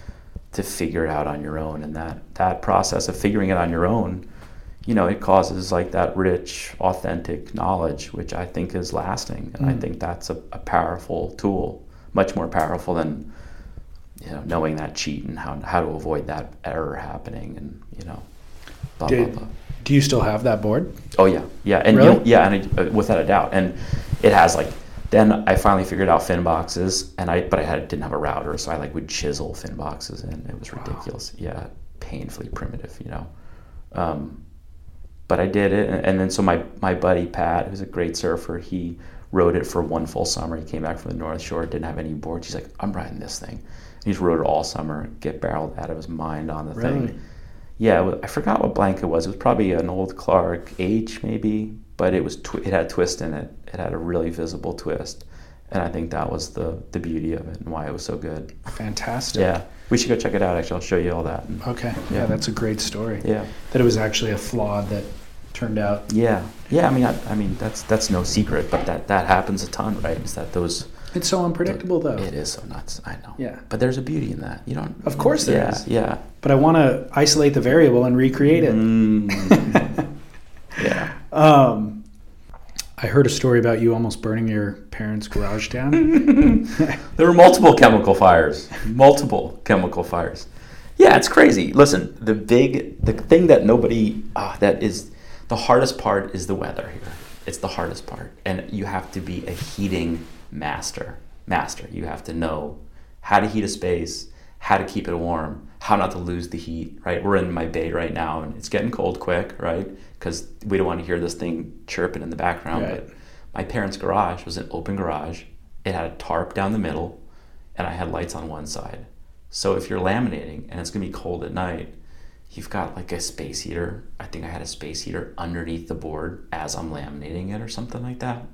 to figure it out on your own. And that that process of figuring it on your own, you know, it causes like that rich, authentic knowledge, which I think is lasting, and mm. I think that's a, a powerful tool, much more powerful than, you know, knowing that cheat and how how to avoid that error happening, and you know, blah Did, blah blah. Do you still have that board? Oh yeah, yeah, and really? you know, yeah, and I, without a doubt, and it has like. Then I finally figured out fin boxes, and I but I had didn't have a router, so I like would chisel fin boxes in. It was ridiculous, wow. Yeah, painfully primitive, you know. Um, but I did it, and, and then so my my buddy Pat, who's a great surfer, he rode it for one full summer. He came back from the North Shore, didn't have any boards. He's like, I'm riding this thing. And he's rode it all summer, get barreled out of his mind on the really? thing. Yeah, I forgot what blanket it was. It was probably an old Clark H maybe, but it was tw- it had a twist in it. It had a really visible twist, and I think that was the the beauty of it and why it was so good. Fantastic. Yeah, we should go check it out. Actually, I'll show you all that. Okay. Yeah, yeah that's a great story. Yeah, that it was actually a flaw that turned out. Yeah, yeah. I mean, I, I mean that's that's no secret, but that that happens a ton, right? Is that those. It's so unpredictable, though. It is so nuts. I know. Yeah. But there's a beauty in that. You don't. Of course there yeah, is. Yeah. But I want to isolate the variable and recreate it. Mm. Yeah. Um, I heard a story about you almost burning your parents' garage down. There were multiple chemical fires. Multiple chemical fires. Yeah, it's crazy. Listen, the big, the thing that nobody, uh, that is the hardest part is the weather here. It's the hardest part. And you have to be a heating master. Master. You have to know how to heat a space, how to keep it warm, how not to lose the heat, right? We're in my bay right now, and it's getting cold quick, right? Because we don't want to hear this thing chirping in the background. Right. But my parents' garage was an open garage. It had a tarp down the middle, and I had lights on one side. So if you're laminating and it's going to be cold at night, you've got like a space heater. I think I had a space heater underneath the board as I'm laminating it or something like that.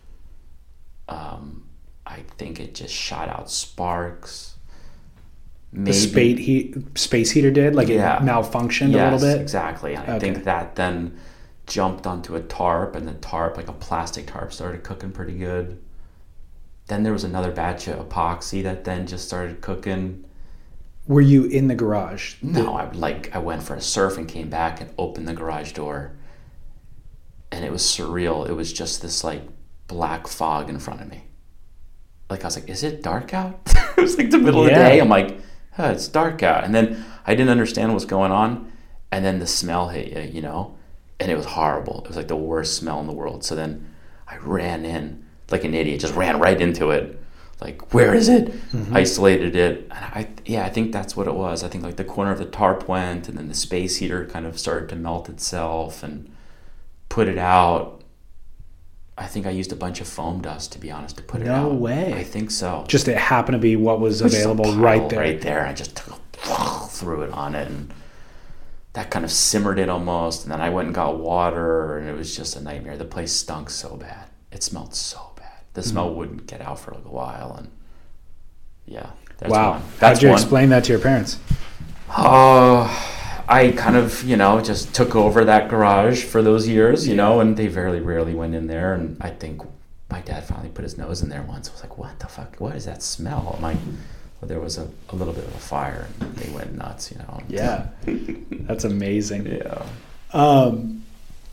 Um, I think it just shot out sparks. Maybe. The space, heat, space heater did? Like Yeah. it malfunctioned Yes, a little bit? exactly. And I Okay. think that then jumped onto a tarp, and the tarp, like a plastic tarp, started cooking pretty good. Then there was another batch of epoxy that then just started cooking. Were you in the garage? No, I like I went for a surf and came back and opened the garage door, and it was surreal. It was just this like black fog in front of me. Like I was like, "Is it dark out?" It was like the middle Yeah. of the day. I'm like, oh, "It's dark out," and then I didn't understand what was going on, and then the smell hit you, you know, and it was horrible. It was like the worst smell in the world. So then I ran in like an idiot, just ran right into it. Like, where is it? Mm-hmm. Isolated it. And I, yeah, I think that's what it was. I think like the corner of the tarp went, and then the space heater kind of started to melt itself and put it out. I think I used a bunch of foam dust, to be honest, to put it out. No way. I think so. Just it happened to be what was Just a available pile right there. Right there. I just took, threw it on it, and that kind of simmered it almost. And then I went and got water, and it was just a nightmare. The place stunk so bad. It smelled so bad. The smell mm-hmm. wouldn't get out for like a while, and yeah, that's wow. one. That's How'd you one. explain that to your parents? Oh, I kind of, you know, just took over that garage for those years, you yeah. know, and they very rarely went in there. And I think my dad finally put his nose in there once. I was like, what the fuck? What is that smell? I'm like, well, there was a, a little bit of a fire, and they went nuts, you know. Yeah. That's amazing. Yeah. Um,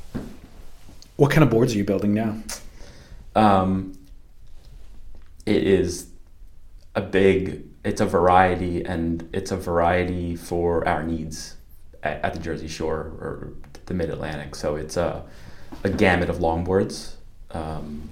what kind of boards are you building now? Um, it is a big, it's a variety, and it's a variety for our needs at, at the Jersey Shore or the Mid-Atlantic. So it's a, a gamut of longboards, um,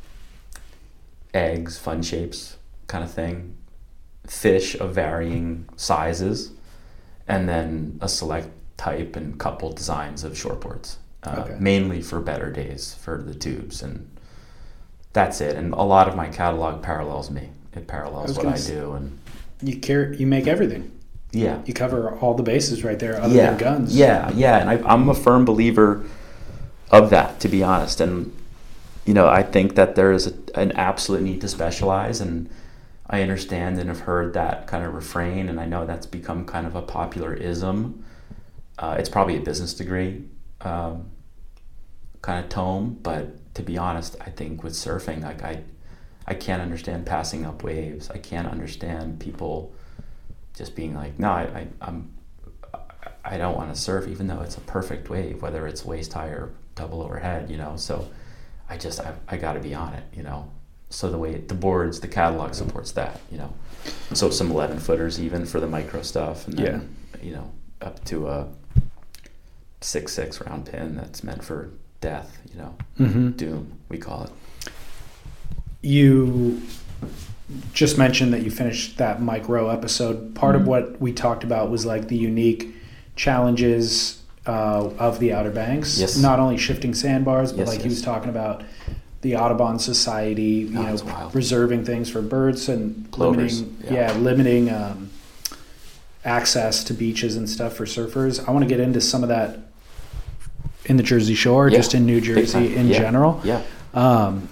eggs, fun shapes kind of thing, fish of varying sizes, and then a select type and couple designs of shortboards, uh, okay. mainly for better days for the tubes, and that's it. And a lot of my catalog parallels me. It parallels I what I do. And you care, you make everything. Yeah. You cover all the bases right there other yeah. than guns. Yeah, yeah. And I, I'm a firm believer of that, to be honest. And, you know, I think that there is a, an absolute need to specialize. And I understand and have heard that kind of refrain. And I know that's become kind of a popular ism. Uh, it's probably a business degree um, kind of tome, but to be honest, I think with surfing, like I, I can't understand passing up waves. I can't understand people just being like, no, I, I I'm, I don't want to surf, even though it's a perfect wave, whether it's waist high or double overhead, you know. So, I just I, I got to be on it, you know. So the way the boards, the catalog supports that, you know. So some eleven footers even for the micro stuff, and then yeah. you know up to a six six round pin that's meant for death, you know, mm-hmm. doom, we call it. You just mentioned that you finished that micro episode. Part mm-hmm. of what we talked about was like the unique challenges uh, of the Outer Banks. Yes. Not only shifting sandbars, but yes, like yes. he was talking about the Audubon Society, you oh, know, reserving things for birds and Plovers. limiting, yeah, yeah limiting um, access to beaches and stuff for surfers. I want to get into some of that in the Jersey Shore, yeah. just in New Jersey in yeah. general. Yeah. Um,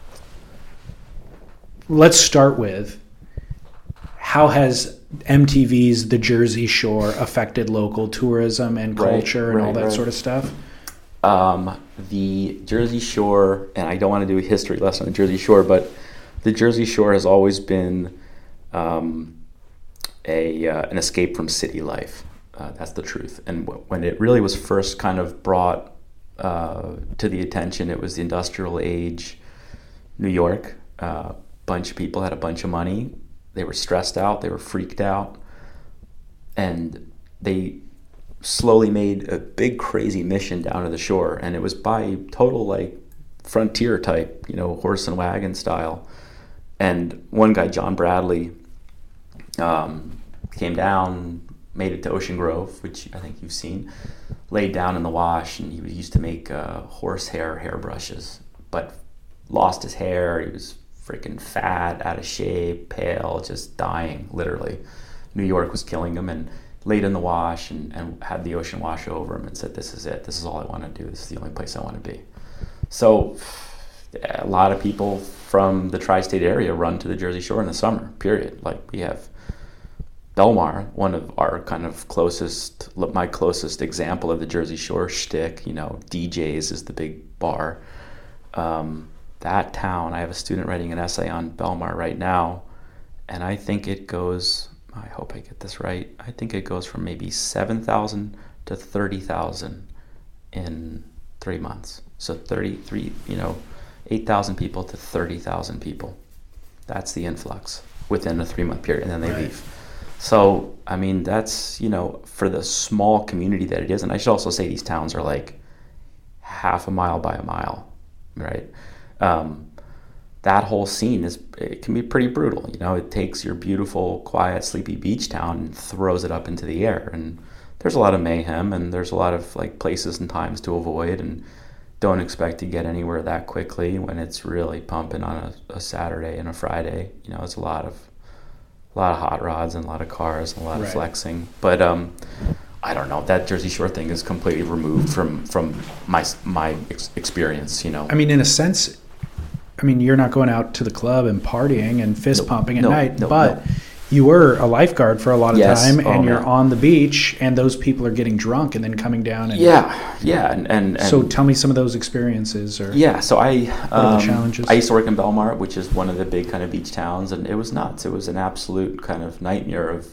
let's start with, how has M T V's The Jersey Shore affected local tourism and culture right, and right, all that right. sort of stuff? Um, the Jersey Shore, and I don't want to do a history lesson on the Jersey Shore, but the Jersey Shore has always been um, a uh, an escape from city life. Uh, that's the truth. And w- when it really was first kind of brought uh, to the attention. It was the industrial age, New York. A uh, bunch of people had a bunch of money. They were stressed out. They were freaked out. And they slowly made a big, crazy mission down to the shore. And it was by total, like, frontier type, you know, horse and wagon style. And one guy, John Bradley, um, came down, made it to Ocean Grove, which I think you've seen, laid down in the wash, and he used to make uh, horsehair hairbrushes, but lost his hair. He was freaking fat, out of shape, pale, just dying, literally. New York was killing him, and laid in the wash and, and had the ocean wash over him and said, this is it. This is all I want to do. This is the only place I want to be. So a lot of people from the tri-state area run to the Jersey Shore in the summer, period. Like, we have Belmar, one of our kind of closest, my closest example of the Jersey Shore shtick, you know, D J's is the big bar. Um, that town, I have a student writing an essay on Belmar right now, and I think it goes, I hope I get this right, I think it goes from maybe seven thousand to thirty thousand in three months. So thirty-three, you know, eight thousand people to thirty thousand people. That's the influx within a three-month period, and then they right. leave. So, I mean, that's, you know, for the small community that it is. And I should also say these towns are like half a mile by a mile, right? Um, that whole scene is, it can be pretty brutal. You know, it takes your beautiful, quiet, sleepy beach town and throws it up into the air. And there's a lot of mayhem, and there's a lot of like places and times to avoid, and don't expect to get anywhere that quickly when it's really pumping on a, a Saturday and a Friday. You know, it's a lot of a lot of hot rods and a lot of cars and a lot right. of flexing. But um, I don't know. That Jersey Shore thing is completely removed from from my my ex- experience. You know. I mean, in a sense, I mean, you're not going out to the club and partying and fist nope. pumping at nope. night, nope. but. Nope. You were a lifeguard for a lot of yes. time, and oh, you're man. on the beach, and those people are getting drunk and then coming down. And yeah, yeah. And, and, and so tell me some of those experiences. Or yeah, so I um, the challenges? I used to work in Belmar, which is one of the big kind of beach towns, and it was nuts. It was an absolute kind of nightmare of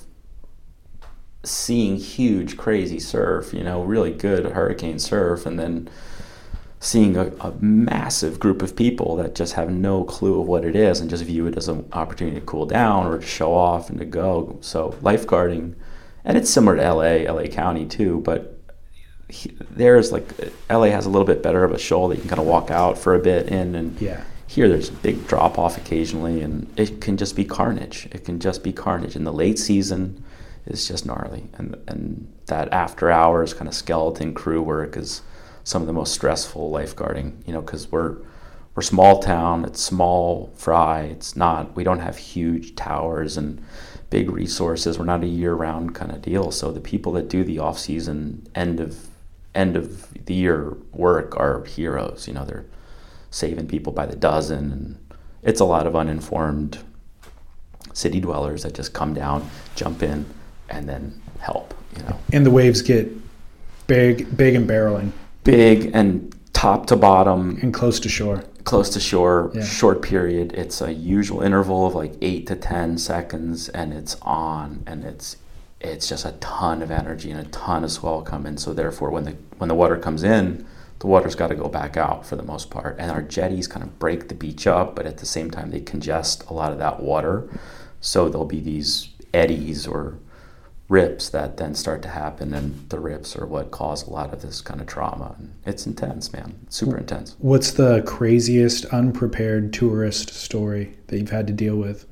seeing huge, crazy surf, you know, really good hurricane surf, and then seeing a, a massive group of people that just have no clue of what it is and just view it as an opportunity to cool down or to show off and to go. So lifeguarding, and it's similar to L A, L A County too, but he, there's like, L A has a little bit better of a shoal that you can kind of walk out for a bit in, and yeah. here there's a big drop off occasionally, and it can just be carnage. It can just be carnage. In the late season, it's just gnarly. And, and that after hours kind of skeleton crew work is some of the most stressful lifeguarding, you know, because we're we're small town, it's small fry, it's not, we don't have huge towers and big resources. We're not a year-round kind of deal. So the people that do the off-season end of end of the year work are heroes. You know, they're saving people by the dozen, and it's a lot of uninformed city dwellers that just come down, jump in, and then help. You know, and the waves get big, big and barreling. Big and top to bottom. And close to shore. Close to shore, yeah. Short period. It's a usual interval of like eight to ten seconds, and it's on, and it's it's just a ton of energy and a ton of swell coming. So therefore, when the when the water comes in, the water's got to go back out for the most part. And our jetties kind of break the beach up, but at the same time, they congest a lot of that water. So there'll be these eddies or rips that then start to happen, and the rips are what cause a lot of this kind of trauma. And it's intense, man. It's super intense. What's the craziest unprepared tourist story that you've had to deal with?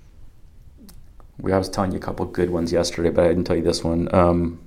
We I was telling you a couple of good ones yesterday, but I didn't tell you this one. Um,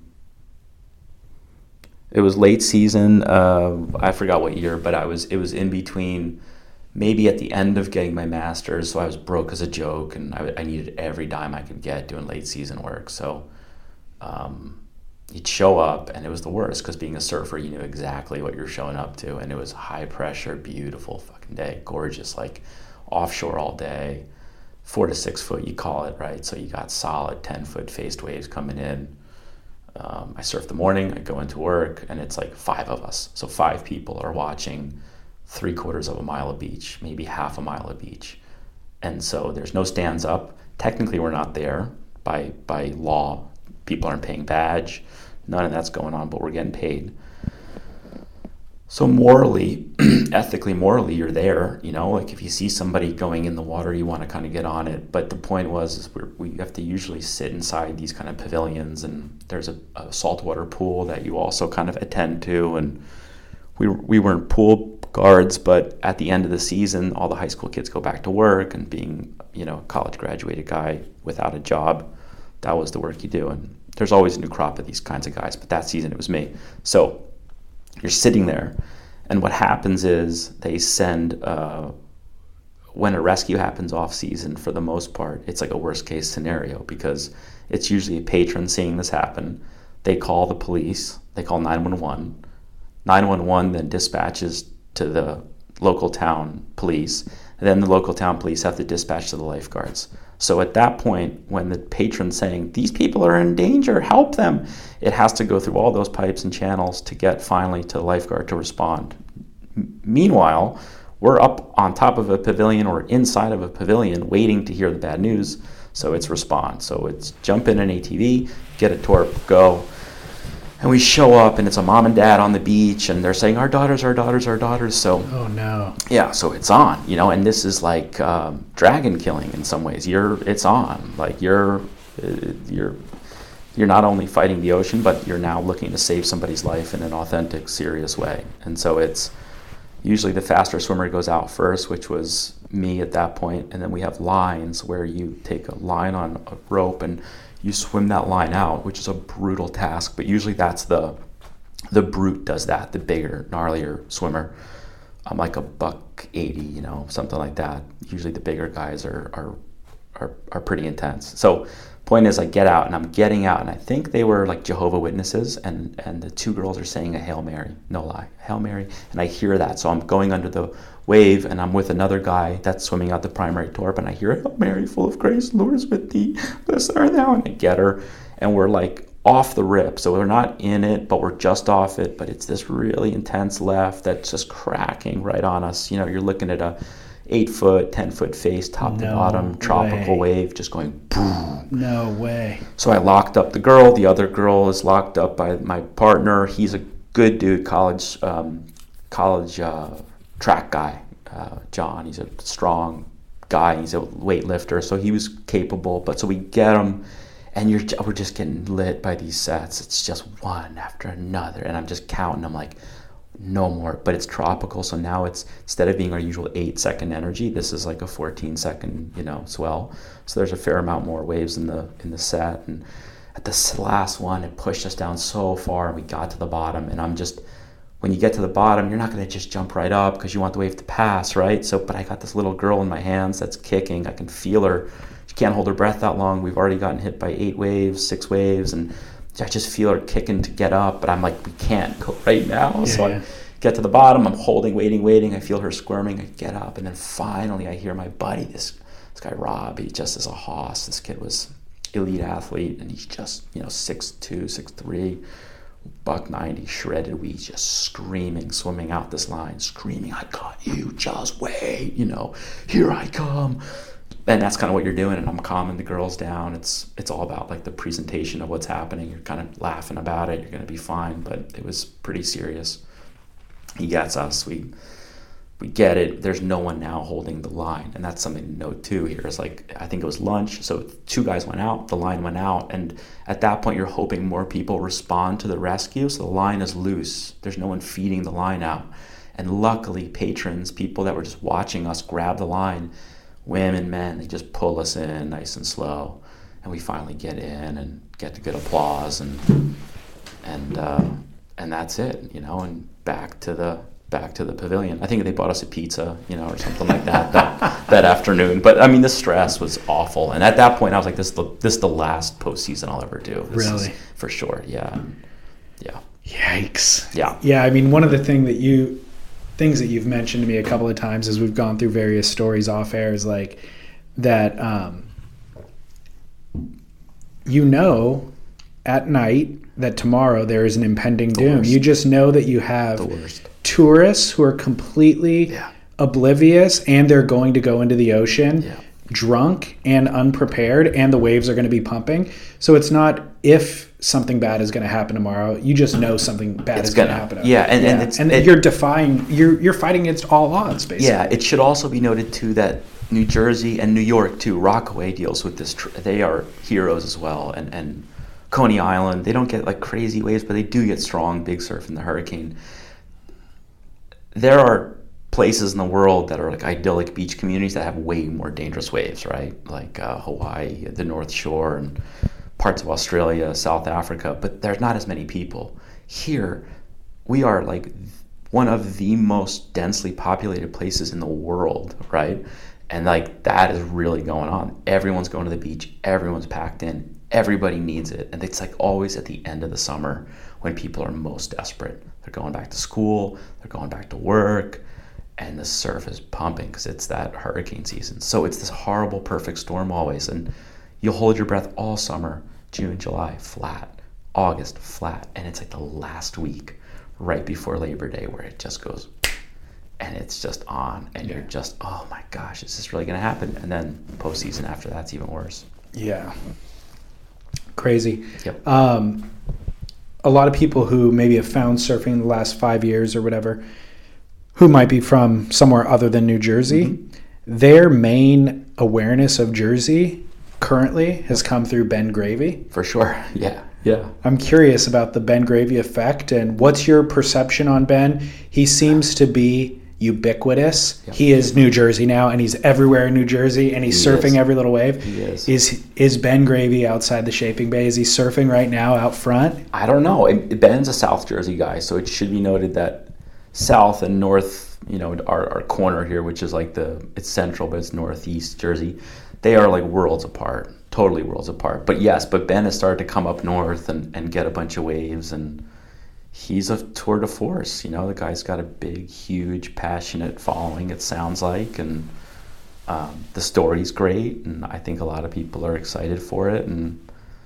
it was late season. Uh, I forgot what year, but I was. It was in between, maybe at the end of getting my master's, so I was broke as a joke, and I, I needed every dime I could get doing late season work. So um, you'd show up, and it was the worst, because being a surfer, you knew exactly what you're showing up to, and it was high pressure, beautiful fucking day, gorgeous, like offshore all day, four to six foot, you call it, right? So you got solid ten foot faced waves coming in. Um, I surf the morning, I go into work, and it's like five of us. So five people are watching three quarters of a mile of beach, maybe half a mile of beach. And so there's no stands up. Technically, we're not there by by law. People aren't paying badge. None of that's going on, but we're getting paid. So morally, ethically, morally, you're there. You know, like if you see somebody going in the water, you want to kind of get on it. But the point was, is we're, we have to usually sit inside these kind of pavilions, and there's a, a saltwater pool that you also kind of attend to. And we we weren't pool guards, but at the end of the season, all the high school kids go back to work, and being, you know, a college graduated guy without a job, that was the work you do. And there's always a new crop of these kinds of guys, but that season it was me. So you're sitting there, and what happens is they send, uh, when a rescue happens off season, for the most part, it's like a worst case scenario, because it's usually a patron seeing this happen. They call the police, they call nine one one. nine one one then dispatches to the local town police, and then the local town police have to dispatch to the lifeguards. So at that point, when the patron's saying, these people are in danger, help them, it has to go through all those pipes and channels to get finally to the lifeguard to respond. M- meanwhile, we're up on top of a pavilion or inside of a pavilion waiting to hear the bad news, so it's respond. So it's jump in an A T V, get a torp, go. And we show up, and it's a mom and dad on the beach, and they're saying, our daughters, our daughters, our daughters. So, oh no, yeah, so it's on, you know. And this is like um, dragon killing in some ways. You're, it's on. Like you're, uh, you're, you're not only fighting the ocean, but you're now looking to save somebody's life in an authentic, serious way. And so it's usually the faster swimmer goes out first, which was me at that point, and then we have lines where you take a line on a rope and you swim that line out, which is a brutal task, but usually that's the the brute does that, the bigger, gnarlier swimmer. I'm like a buck eighty, you know, something like that. Usually the bigger guys are are are, are pretty intense. So point is, I get out, and I'm getting out, and I think they were like Jehovah's Witnesses, and, and the two girls are saying a Hail Mary, no lie, Hail Mary, and I hear that. So I'm going under the wave, and I'm with another guy that's swimming out the primary torp, and I hear, Hail Mary, full of grace, Lord is with thee, blessed art thou, and I get her, and we're like off the rip. So we're not in it, but we're just off it, but it's this really intense left that's just cracking right on us. You know, you're looking at a eight foot, ten foot face, top to No bottom, tropical way. wave, just going boom. No way. So I locked up the girl. The other girl is locked up by my partner. He's a good dude, college, um, college uh, track guy, uh, John. He's a strong guy. He's a weightlifter, so he was capable. But so we get him, and you're we're just getting lit by these sets. It's just one after another, and I'm just counting. I'm like, no more. But it's tropical, so now it's, instead of being our usual eight second energy, this is like a fourteen second, you know, swell. So there's a fair amount more waves in the in the set. And at this last one, it pushed us down so far, and we got to the bottom. And I'm just, when you get to the bottom, you're not going to just jump right up because you want the wave to pass, right? So, but I got this little girl in my hands that's kicking. I can feel her. She can't hold her breath that long. We've already gotten hit by eight waves, six waves, and I just feel her kicking to get up, but I'm like, we can't go right now. Yeah, so yeah. I get to the bottom, I'm holding, waiting, waiting. I feel her squirming. I get up, and then finally I hear my buddy, this this guy Rob. He just is a hoss. This kid was elite athlete, and he's just, you know, six two, six three, buck ninety, shredded. We just screaming, swimming out this line, screaming, I got you, just wait, you know, here I come. And that's kind of what you're doing, and I'm calming the girls down. It's it's all about like the presentation of what's happening. You're kind of laughing about it. You're going to be fine, but it was pretty serious. He gets us. We we get it. There's no one now holding the line, and that's something to note too. Here is like, I think it was lunch, so two guys went out. The line went out, and at that point, you're hoping more people respond to the rescue. So the line is loose. There's no one feeding the line out, and luckily, patrons, people that were just watching us grab the line. Women, men, they just pull us in nice and slow, and we finally get in and get the good applause, and and uh, and that's it, you know. And back to the back to the pavilion. I think they bought us a pizza, you know, or something like that that, that afternoon. But I mean, the stress was awful, and at that point, I was like, "This is the this is the last postseason I'll ever do." This really, is for sure. Yeah, yeah. Yikes. Yeah. Yeah. I mean, one of the thing that you. things that you've mentioned to me a couple of times as we've gone through various stories off air is like that um, you know at night that tomorrow there is an impending the doom. Worst. You just know that you have tourists who are completely yeah. oblivious, and they're going to go into the ocean. Yeah. drunk and unprepared, and the waves are going to be pumping. So it's not if something bad is going to happen tomorrow. You just know something bad It's is going to gonna- happen. yeah, and- yeah. and it's- and it- you're defying. You're you're fighting against all odds, basically. Yeah, it should also be noted too that New Jersey and New York too, Rockaway deals with this. Tr- they are heroes as well, and and Coney Island, they don't get like crazy waves, but they do get strong big surf in the hurricane. There are places in the world that are like idyllic beach communities that have way more dangerous waves, right? Like uh, Hawaii, the North Shore, and parts of Australia, South Africa, but there's not as many people. Here, we are like one of the most densely populated places in the world, right? And like that is really going on. Everyone's going to the beach, everyone's packed in, everybody needs it. And it's like always at the end of the summer when people are most desperate. They're going back to school, they're going back to work, and the surf is pumping because it's that hurricane season. So it's this horrible perfect storm always, and you'll hold your breath all summer. June, July, flat. August, flat. And it's like the last week right before Labor Day where it just goes, and it's just on, and yeah. you're just, oh my gosh, is this really going to happen? And then postseason after that's even worse. Yeah. Crazy. Yep. Um, a lot of people who maybe have found surfing in the last five years or whatever, who might be from somewhere other than New Jersey, mm-hmm. their main awareness of Jersey currently has come through Ben Gravy. For sure. Yeah. Yeah. I'm curious about the Ben Gravy effect, and what's your perception on Ben? He seems to be ubiquitous. Yep. He is New Jersey now, and he's everywhere in New Jersey, and he's he surfing is. every little wave. He is. Is is Ben Gravy outside the Shaping Bay? Is he surfing right now out front? I don't know. It, Ben's a South Jersey guy, so it should be noted that South and North, you know, our, our corner here, which is like the, it's central, but it's Northeast Jersey. They are like worlds apart, totally worlds apart. But yes, but Ben has started to come up north and, and get a bunch of waves, and he's a tour de force. You know, the guy's got a big, huge, passionate following, it sounds like, and um, the story's great, and I think a lot of people are excited for it. And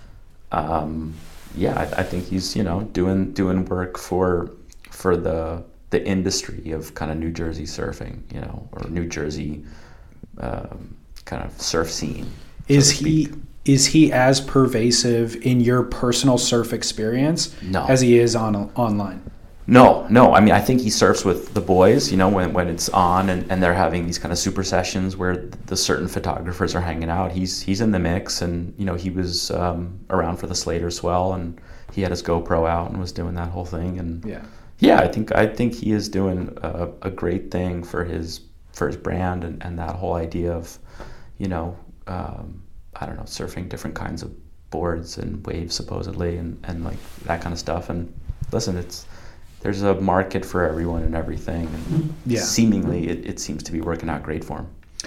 um, yeah, I, I think he's, you know, doing doing work for for the the industry of kind of New Jersey surfing, you know, or New Jersey um, kind of surf scene. Is he is he as pervasive in your personal surf experience no. as he is on online? No, no. I mean, I think he surfs with the boys, you know, when, when it's on and, and they're having these kind of super sessions where the certain photographers are hanging out. He's he's in the mix, and, you know, he was um, around for the Slater Swell, and he had his GoPro out and was doing that whole thing. And yeah. Yeah, I think I think he is doing a, a great thing for his for his brand and, and that whole idea of, you know, um, I don't know, surfing different kinds of boards and waves supposedly, and, and like that kind of stuff. And listen, it's there's a market for everyone and everything, and yeah. seemingly it, it seems to be working out great for him.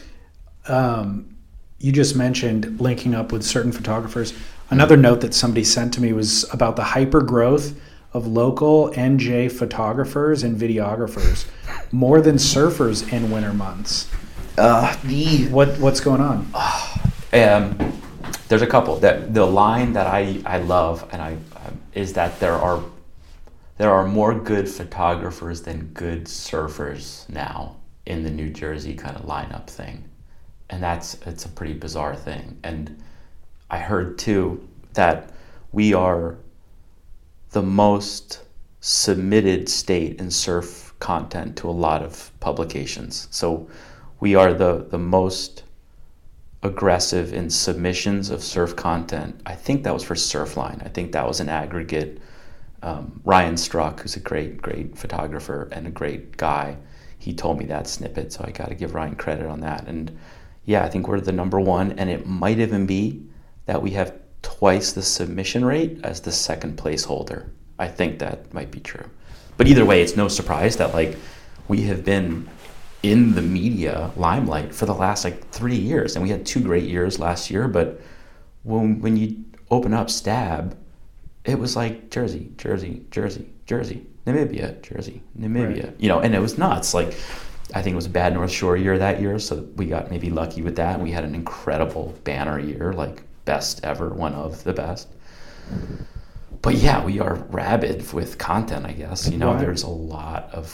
Um, you just mentioned linking up with certain photographers. Another note that somebody sent to me was about the hyper growth of local N J photographers and videographers, more than surfers in winter months. Uh, the what what's going on? Uh, um, there's a couple. That the line that I, I love and I um, is that there are there are more good photographers than good surfers now in the New Jersey kind of lineup thing, and that's it's a pretty bizarre thing. And I heard too that we are the most submitted state in surf content to a lot of publications. So we are the, the most aggressive in submissions of surf content. I think that was for Surfline. I think that was an aggregate. Um, Ryan Struck, who's a great, great photographer and a great guy, he told me that snippet, so I got to give Ryan credit on that. And yeah, I think we're the number one, and it might even be that we have twice the submission rate as the second place holder. I think that might be true. But either way, it's no surprise that like we have been in the media limelight for the last like three years. And we had two great years last year, but when when you open up Stab, it was like Jersey, Jersey, Jersey, Jersey, Namibia, Jersey, Namibia. Right. You know, and it was nuts. Like I think it was a bad North Shore year that year, so we got maybe lucky with that. And we had an incredible banner year, like best ever, one of the best. But yeah, we are rabid with content, I guess. You know, Why? There's a lot of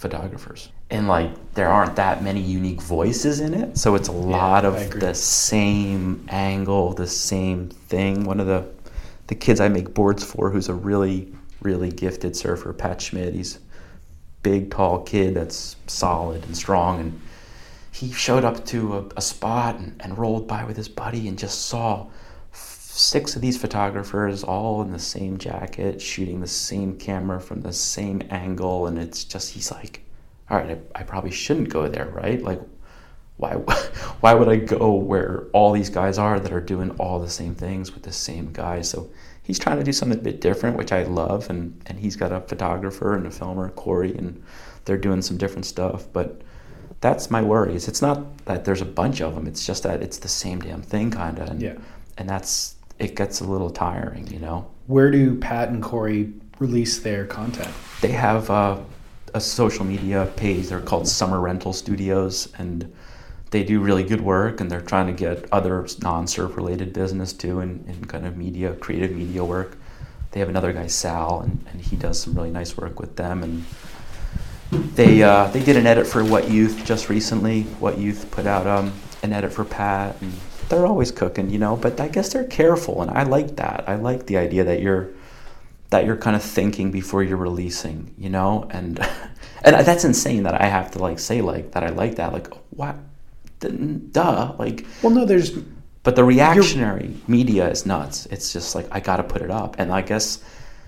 photographers. And like there aren't that many unique voices in it, so it's a lot I of agree. the same angle, the same thing. One of the the kids I make boards for, who's a really really gifted surfer, Pat Schmidt, he's a big tall kid that's solid and strong, and he showed up to a, a spot and, and rolled by with his buddy and just saw six of these photographers all in the same jacket shooting the same camera from the same angle, and it's just, he's like, all right, I, I probably shouldn't go there, right? Like, why why would I go where all these guys are that are doing all the same things with the same guys? So he's trying to do something a bit different, which I love, and, and he's got a photographer and a filmer, Corey, and they're doing some different stuff, but that's my worries. It's not that there's a bunch of them, it's just that it's the same damn thing, kind of, and, Yeah. and that's, it gets a little tiring, you know? Where do Pat and Corey release their content? They have uh, a social media page. They're called Summer Rental Studios, and they do really good work, and they're trying to get other non-surf related business too, and, and kind of media, creative media work. They have another guy, Sal, and, and he does some really nice work with them. And they uh, they did an edit for What Youth just recently. What Youth put out um, an edit for Pat, and they're always cooking, you know, but I guess they're careful, and I like that. I like the idea that you're that you're kind of thinking before you're releasing, you know, and and that's insane that I have to like say like that I like that, like what, duh, like. Well, no, there's. But the reactionary media is nuts. It's just like, I got to put it up, and I guess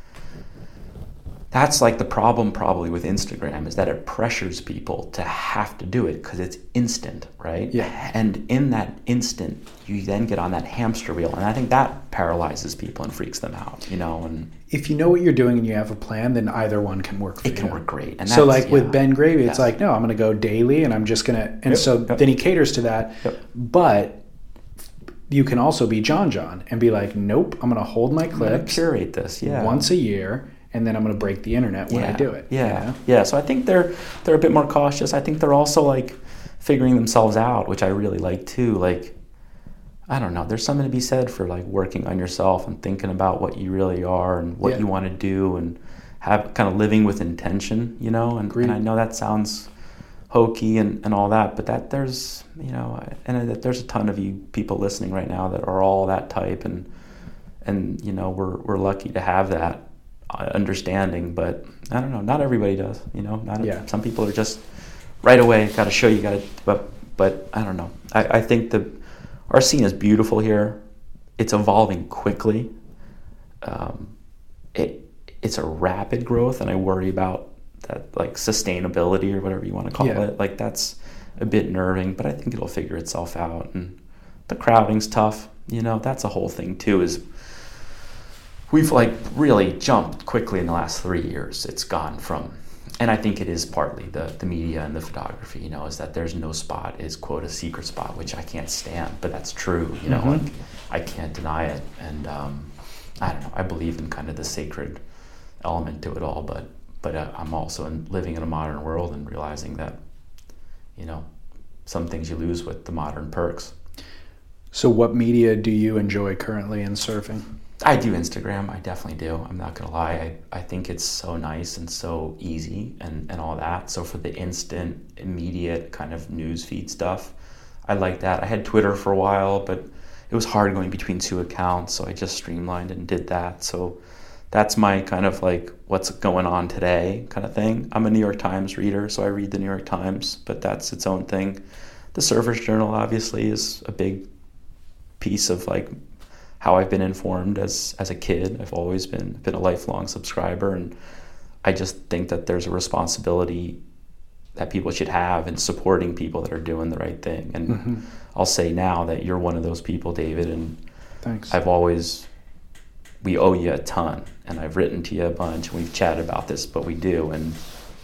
that's like the problem probably with Instagram, is that it pressures people to have to do it because it's instant, right? Yeah. And in that instant, you then get on that hamster wheel, and I think that paralyzes people and freaks them out, you know. And If you know what you're doing and you have a plan, then either one can work for it you. can work great. And So that's- like with yeah. Ben Gravy, it's Yeah. like, no, I'm going to go daily and I'm just going to, and Yep, so yep. then he caters to that. Yep. But you can also be John John and be like, nope, I'm going to hold my I'm gonna clips curate this, yeah. once a year, and then I'm going to break the internet when I do it. you Yeah, know? yeah. So I think they're they're a bit more cautious. I think they're also like figuring themselves out, which I really like too. Like, I don't know. There's something to be said for like working on yourself and thinking about what you really are and what Yeah. you want to do, and have kind of living with intention, you know. And, Agreed. and I know that sounds hokey and, and all that, but that there's you know, and that there's a ton of you people listening right now that are all that type, and and you know, we're we're lucky to have that understanding, but I don't know, not everybody does, you know. Not Yeah. some people are just right away, got to show you, got to, but but I don't know. I, I think the our scene is beautiful here. It's evolving quickly. Um, it it's a rapid growth, and I worry about that, like sustainability or whatever you want to call Yeah. it. Like that's a bit nerving, but I think it'll figure itself out. And the crowding's tough, you know. That's a whole thing too. Is we've like really jumped quickly in the last three years. It's gone from, and I think it is partly the, the media and the photography, you know, is that there's no spot is quote a secret spot, which I can't stand, but that's true, you know, Mhm. like I can't deny it. And um, I don't know, I believe in kind of the sacred element to it all, but but uh, I'm also in, living in a modern world and realizing that, you know, some things you lose with the modern perks. So what media do you enjoy currently in surfing? I do Instagram. I definitely do. I'm not going to lie. I, I think it's so nice and so easy and, and all that. So for the instant, immediate kind of news feed stuff, I like that. I had Twitter for a while, but it was hard going between two accounts. So I just streamlined and did that. So that's my kind of like what's going on today kind of thing. I'm a New York Times reader, so I read the New York Times, but that's its own thing. The Surfer's Journal obviously is a big piece of like how I've been informed as as a kid. I've always been been a lifelong subscriber, and I just think that there's a responsibility that people should have in supporting people that are doing the right thing. And Mm-hmm. I'll say now that you're one of those people, David, and Thanks. I've always, we owe you a ton, and I've written to you a bunch, and we've chatted about this, but we do, and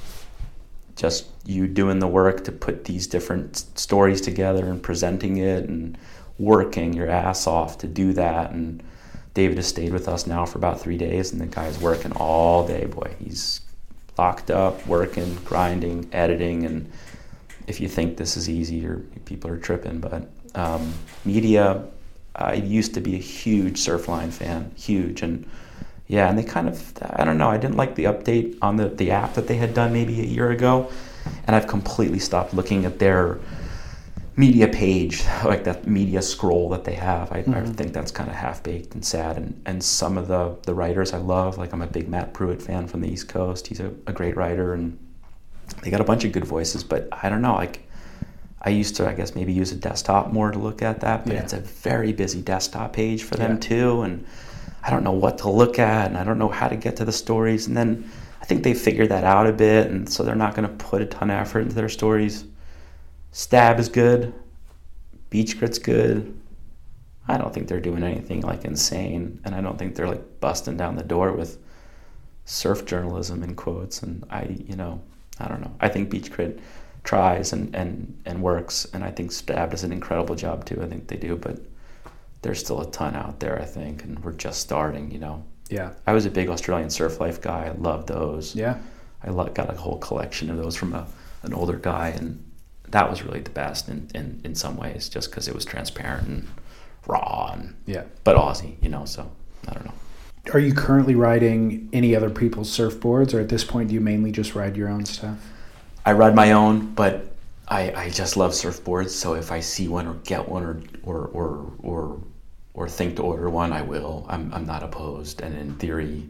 just you doing the work to put these different stories together and presenting it and working your ass off to do that. And David has stayed with us now for about three days, and the guy's working all day, boy. He's locked up, working, grinding, editing, and if you think this is easy, you're, people are tripping. But um, media, I used to be a huge Surfline fan, huge, and Yeah, and they kind of, I don't know, I didn't like the update on the, the app that they had done maybe a year ago, and I've completely stopped looking at their media page, like that media scroll that they have. I, mm-hmm. I think that's kind of half-baked and sad, and, and some of the, the writers I love, like I'm a big Matt Pruitt fan from the East Coast. He's a, a great writer, and they got a bunch of good voices, but I don't know, like, I used to, I guess, maybe use a desktop more to look at that, but yeah. It's a very busy desktop page for them yeah. too, and I don't know what to look at, and I don't know how to get to the stories. And then I think they figured that out a bit, and so they're not going to put a ton of effort into their stories. Stab is good. Beach Grit's good. I don't think they're doing anything like insane, and I don't think they're like busting down the door with surf journalism in quotes. And I, you know, I don't know. I think Beach Grit tries and, and, and works, and I think Stab does an incredible job too. I think they do, but there's still a ton out there, I think, and we're just starting, you know. Yeah. I was a big Australian Surf Life guy. I loved those. Yeah. I lo- got a whole collection of those from a, an older guy, and that was really the best in, in, in some ways, just because it was transparent and raw, and yeah. but Aussie, you know, so I don't know. Are you currently riding any other people's surfboards, or at this point do you mainly just ride your own stuff? I ride my own, but I, I just love surfboards, so if I see one or get one or or or or, or think to order one, I will. I'm I'm not opposed, and in theory,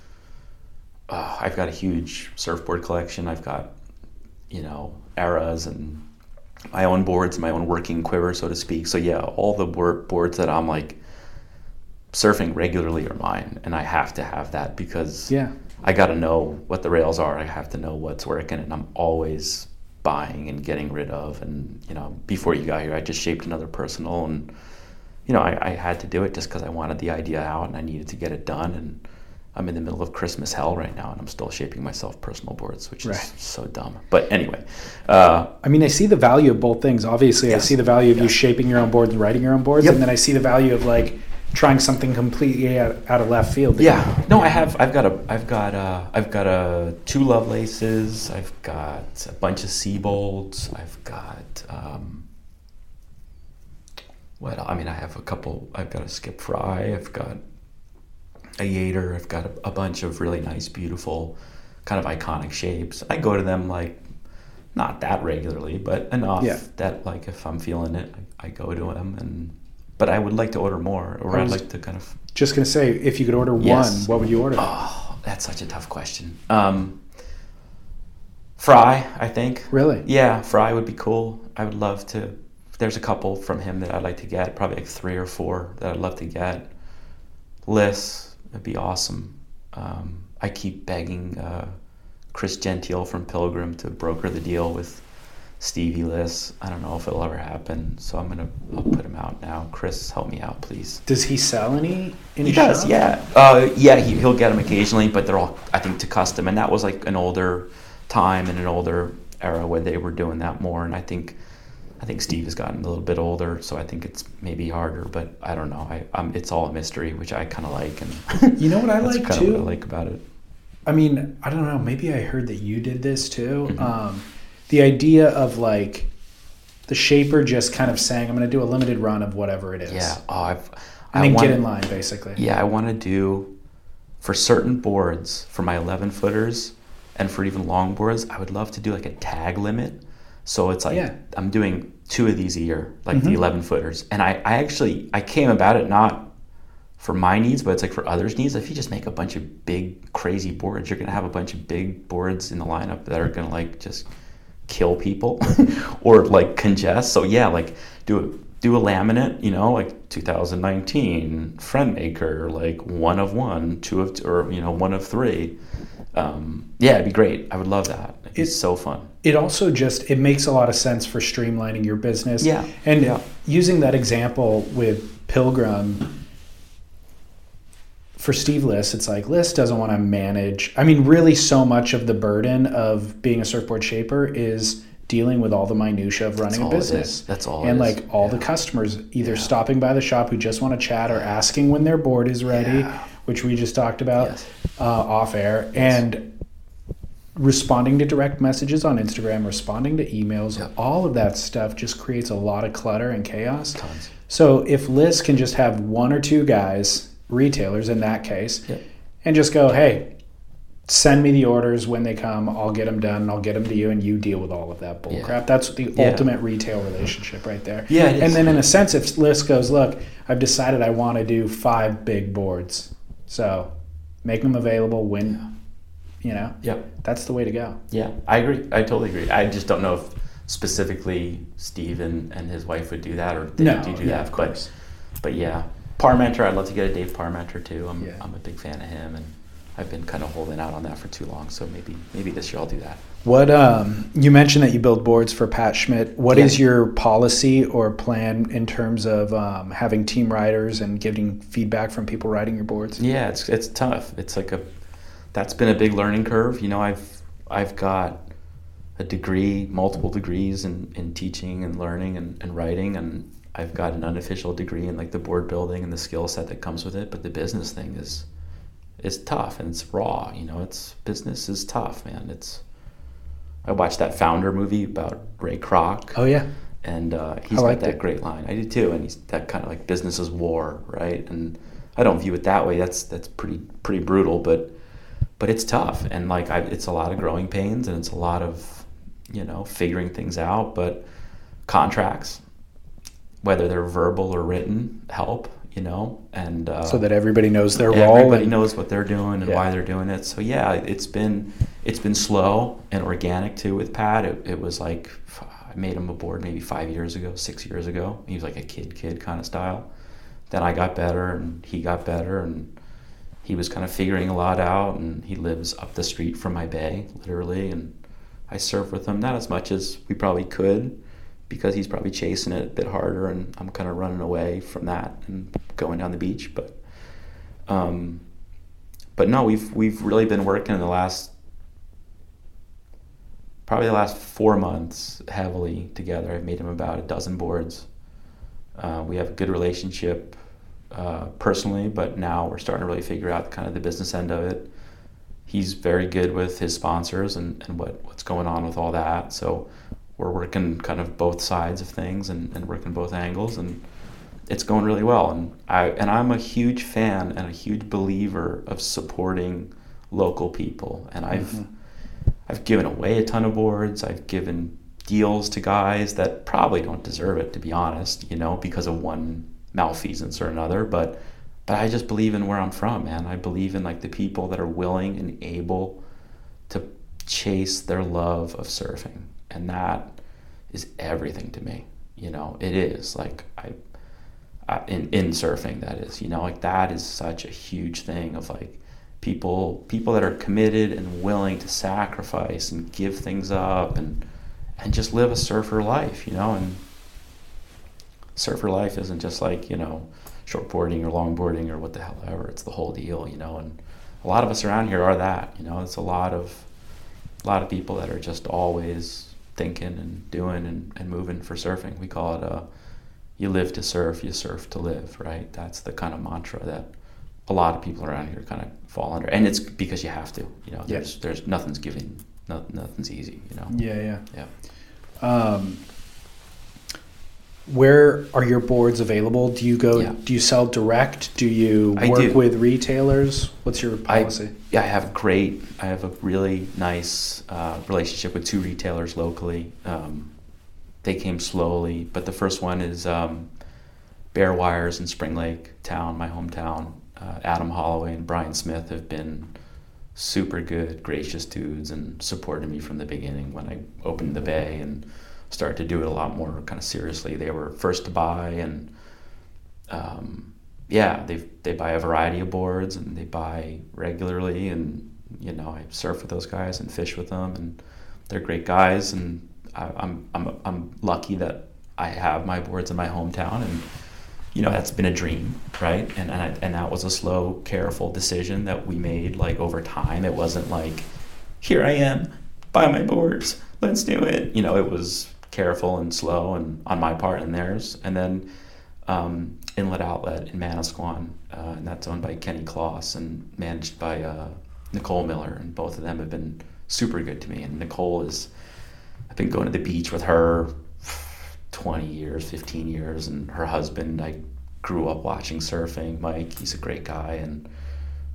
uh, I've got a huge surfboard collection. I've got, you know, eras and my own boards, my own working quiver, so to speak. So yeah, all the boards that I'm like surfing regularly are mine, and I have to have that because yeah. I got to know what the rails are. I have to know what's working, and I'm always buying and getting rid of. And, you know, before you got here, I just shaped another personal, and, you know, I, I had to do it just because I wanted the idea out and I needed to get it done. And I'm in the middle of Christmas hell right now, and I'm still shaping myself personal boards, which is right. so dumb. But anyway. Uh, I mean, I see the value of both things. Obviously, yes. I see the value of yes. you shaping your own boards and writing your own boards, yep. and then I see the value of, like, trying something completely out, out of left field. Yeah, no, I have. I've got a. I've got a. I've got a two Lovelaces. I've got a bunch of Seabolds. I've got. Um, what? I mean, I have a couple. I've got a Skip Fry. I've got a Yater. I've got a, a bunch of really nice, beautiful, kind of iconic shapes. I go to them like not that regularly, but enough yeah. that like if I'm feeling it, I, I go to them and. But I would like to order more, or I'd like to kind of... Just going to say, if you could order yes. one, what would you order? Oh, that's such a tough question. Um, Fry, I think. Really? Yeah, Fry would be cool. I would love to... There's a couple from him that I'd like to get, probably like three or four that I'd love to get. Liss, it'd be awesome. Um, I keep begging uh, Chris Gentile from Pilgrim to broker the deal with Stevie Liss. I don't know if it'll ever happen, so I'm gonna I'll put him out now. Chris, help me out, please. Does he sell any? any he does, shop? yeah. Uh, yeah, he, he'll get them occasionally, but they're all, I think, to custom. And that was like an older time and an older era where they were doing that more. And I think I think Steve has gotten a little bit older, so I think it's maybe harder. But I don't know. I um, it's all a mystery, which I kind of like. And you know what I that's like kind too. of what I like about it. I mean, I don't know. Maybe I heard that you did this too. Mm-hmm. Um, The idea of like the shaper just kind of saying, I'm going to do a limited run of whatever it is. Yeah. Oh, I've, and I then want, get in line, basically. Yeah, I want to do, for certain boards, for my eleven footers and for even long boards, I would love to do like a tag limit. So it's like, yeah. I'm doing two of these a year, like mm-hmm. the eleven footers. And I, I actually, I came about it not for my needs, but it's like for others' needs. If you just make a bunch of big, crazy boards, you're going to have a bunch of big boards in the lineup that are going to like just kill people or like congest. So yeah, like do a do a laminate, you know, like two thousand nineteen friend maker, like one of one, two of two, or you know, one of three. Um, yeah, it'd be great. I would love that. It's, it's so fun. It also just it makes a lot of sense for streamlining your business. Yeah, and yeah. using that example with Pilgrim. For Steve Liss, it's like Liss doesn't want to manage. I mean, really, so much of the burden of being a surfboard shaper is dealing with all the minutia of running a business. That's all. And it like is. all yeah. the customers either yeah. stopping by the shop who just want to chat or asking when their board is ready, yeah. which we just talked about yes. uh, off air, yes. and responding to direct messages on Instagram, responding to emails. Yep. All of that stuff just creates a lot of clutter and chaos. Tons. So if Liss can just have one or two guys, retailers in that case, yep. and just go, hey, send me the orders when they come. I'll get them done. I'll get them to you, and you deal with all of that bull Yeah. crap. That's the Yeah. ultimate retail relationship right there. Yeah, it and is. then in a sense, if List goes, look, I've decided I want to do five big boards, so make them available when, you know, Yep. that's the way to go. Yeah, I agree. I totally agree. I just don't know if specifically Steve and, and his wife would do that, or they No, do do yeah, that. of course. But, but yeah, Parmenter, I'd love to get a Dave Parmenter too. I'm Yeah. I'm a big fan of him, and I've been kind of holding out on that for too long. So maybe maybe this year I'll do that. What um, you mentioned that you build boards for Pat Schmidt. What Yeah. is your policy or plan in terms of um, having team riders and getting feedback from people riding your boards? Yeah, it's it's tough. It's like a that's been a big learning curve. You know, I've I've got a degree, multiple degrees in, in teaching and learning and, and writing, and I've got an unofficial degree in like the board building and the skill set that comes with it. But the business thing is is tough, and it's raw. You know, it's business is tough, man. It's I watched that Founder movie about Ray Kroc. Oh yeah, And uh, he's I got liked that it. great line. I do too. And he's that kind of like business is war, right? And I don't view it that way. That's that's pretty pretty brutal, but but it's tough. And like I, it's a lot of growing pains, and it's a lot of, you know, figuring things out. But contracts, whether they're verbal or written, help. You know, and uh, so that everybody knows their role. everybody and- knows what they're doing and Yeah. why they're doing it. So yeah, it's been it's been slow and organic too with Pat. It, it was like I made him a board maybe five years ago, six years ago. He was like a kid, kid kind of style. Then I got better, and he got better, and he was kind of figuring a lot out. And he lives up the street from my bay, literally. And I surf with him, not as much as we probably could, because he's probably chasing it a bit harder, and I'm kind of running away from that and going down the beach. But, um, but no, we've we've really been working in the last, probably the last four months heavily together. I've made him about a dozen boards. Uh, we have a good relationship uh, personally, but now we're starting to really figure out kind of the business end of it. He's very good with his sponsors and, and what, what's going on with all that. So we're working kind of both sides of things and, and working both angles, and it's going really well. And I and I'm a huge fan and a huge believer of supporting local people. And I've mm-hmm. I've given away a ton of boards. I've given deals to guys that probably don't deserve it, to be honest, you know, because of one malfeasance or another. But but I just believe in where I'm from, man. I believe in like the people that are willing and able to chase their love of surfing. And that is everything to me, you know. It is like I, I in in surfing, that is, you know, like that is such a huge thing of like people people that are committed and willing to sacrifice and give things up and and just live a surfer life, you know. And surfer life isn't just like, you know, shortboarding or longboarding or what the hell ever. It's the whole deal, you know. And a lot of us around here are that, you know. It's a lot of a lot of people that are just always thinking and doing and, and moving for surfing. We call it uh you live to surf, you surf to live, right? That's the kind of mantra that a lot of people around here kind of fall under, and it's because you have to, you know. There's yeah. there's nothing's given, no, nothing's easy, you know. Yeah, yeah, yeah. Um, where are your boards available? Do you go? Yeah. Do you sell direct? Do you I work do. with retailers? What's your policy? I, yeah, I have great. I have a really nice uh, relationship with two retailers locally. Um, they came slowly, but the first one is um, Bear Wires in Spring Lake town, my hometown. Uh, Adam Holloway and Brian Smith have been super good, gracious dudes, and supported me from the beginning when I opened the bay and started to do it a lot more kind of seriously. They were first to buy, and um, yeah, they they buy a variety of boards, and they buy regularly, and you know, I surf with those guys and fish with them, and they're great guys, and I, I'm I'm I'm lucky that I have my boards in my hometown, and you know, that's been a dream, right? And and, I, and that was a slow, careful decision that we made like over time. It wasn't like, here I am, buy my boards, let's do it. You know, it was careful and slow, and on my part and theirs. And then um, Inlet Outlet in Manasquan, uh, and that's owned by Kenny Kloss and managed by uh, Nicole Miller, and both of them have been super good to me. And Nicole is, I've been going to the beach with her twenty years, fifteen years, and her husband, I grew up watching surfing, Mike, he's a great guy, and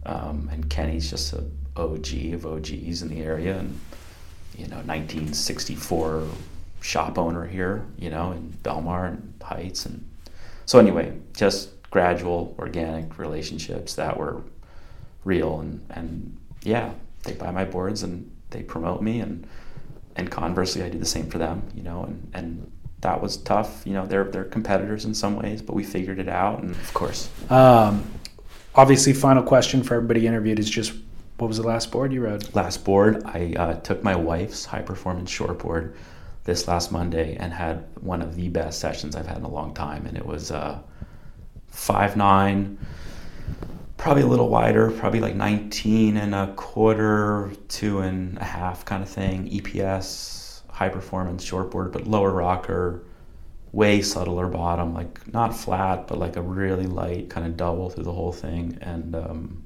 Um, and Kenny's just a O G of O Gs in the area, and you know, nineteen sixty-four shop owner here, you know, in Belmar and Heights. And so anyway, just gradual, organic relationships that were real, and, and yeah, they buy my boards and they promote me, and and conversely, I do the same for them, you know, and, and that was tough. You know, they're they're competitors in some ways, but we figured it out, and of course. Um, obviously, final question for everybody interviewed is just, what was the last board you rode? Last board, I uh, took my wife's high-performance shortboard this last Monday and had one of the best sessions I've had in a long time, and it was uh, five nine, probably a little wider, probably like nineteen and a quarter, two and a half kind of thing, E P S, high-performance shortboard, but lower rocker, way subtler bottom, like not flat, but like a really light kind of double through the whole thing, and um,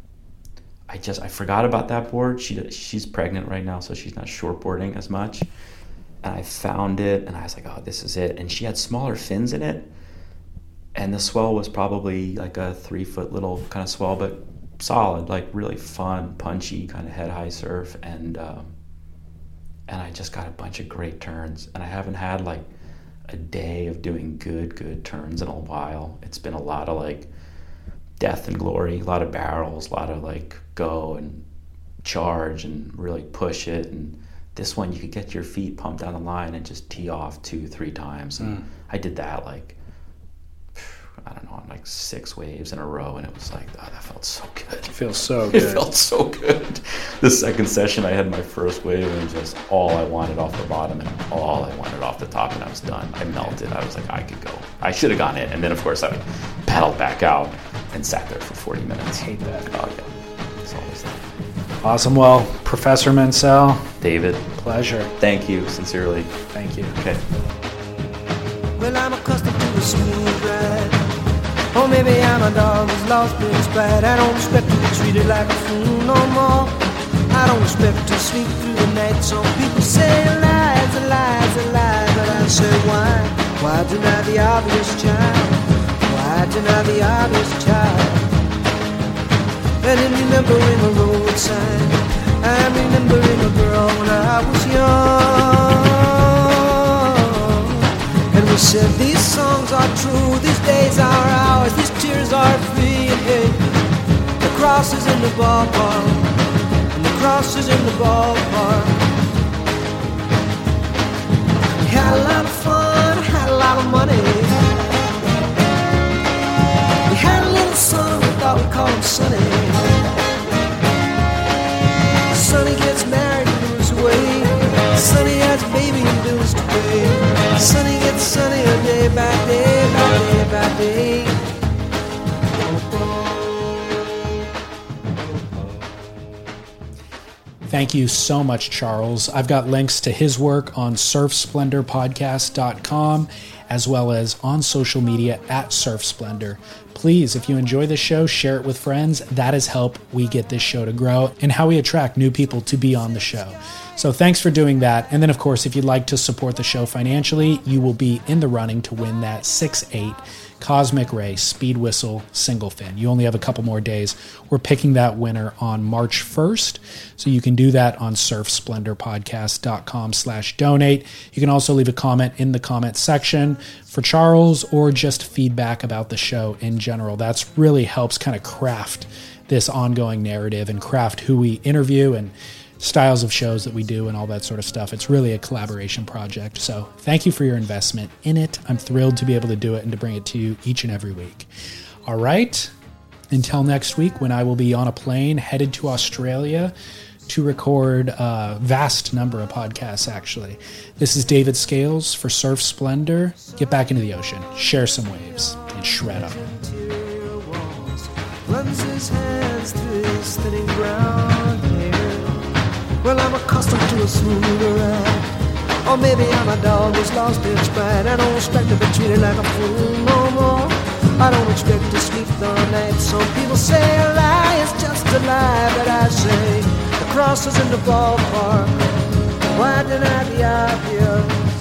I just, I forgot about that board. She She's pregnant right now, so she's not shortboarding as much. And I found it, and I was like, oh, this is it. And she had smaller fins in it, and the swell was probably like a three-foot little kind of swell, but solid, like really fun, punchy kind of head-high surf. And um, and I just got a bunch of great turns. And I haven't had like a day of doing good, good turns in a while. It's been a lot of like death and glory, a lot of barrels, a lot of like go and charge and really push it. And this one, you could get your feet pumped down the line and just tee off two, three times. And mm. I did that like, I don't know, on like six waves in a row, and it was like, oh, that felt so good. It feels so good. It felt so good. The second session, I had my first wave, and just all I wanted off the bottom and all I wanted off the top, and I was done. I melted. I was like, I could go. I should have gone in. And then, of course, I paddled back out and sat there for forty minutes. I hate that. Oh, yeah. It's always that. Awesome. Well, Professor Mansell. David. Pleasure. Thank you, sincerely. Thank you. Okay. Well, I'm accustomed to a smooth ride. Or maybe I'm a dog who's lost its pride. I don't expect to be treated like a fool no more. I don't expect to sleep through the night. Some people say lies, a lies, a lie. But I say why? Why deny the obvious child? Why deny the obvious child? And in remembering a road sign, I'm remembering a girl when I was young. And we said these songs are true, these days are ours, these tears are free. And hey, the cross is in the ballpark, and the cross is in the ballpark. We had a lot of fun, had a lot of money. We had a little son, we thought we'd call him Sonny. Sonny gets married and moves away. Sonny has a baby and bills to pay. Sonny gets sunnier day by day, by day by day. Thank you so much, Charles. I've got links to his work on surf splendor podcast dot com, as well as on social media at Surf Splendor. Please, if you enjoy this show, share it with friends. That is help we get this show to grow and how we attract new people to be on the show. So thanks for doing that. And then, of course, if you'd like to support the show financially, you will be in the running to win that six eight Cosmic Ray Speed Whistle Single Fin. You only have a couple more days. We're picking that winner on March first. So you can do that on surf splendor podcast dot com slash donate. You can also leave a comment in the comment section for Charles or just feedback about the show in general. That's really helps kind of craft this ongoing narrative and craft who we interview and styles of shows that we do and all that sort of stuff. It's really a collaboration project. So thank you for your investment in it. I'm thrilled to be able to do it and to bring it to you each and every week. All right. Until next week, when I will be on a plane headed to Australia to record a vast number of podcasts, actually. This is David Scales for Surf Splendor. Get back into the ocean, share some waves, and shred up. Runs his hands through his thinning brown hair. Well, I'm accustomed to a smoother ride. Or maybe I'm a dog who's lost its pride. I don't expect to be treated like a fool no more. I don't expect to sleep the night. Some people say a lie is just a lie, but I say the cross is in the ballpark. Why deny the obvious?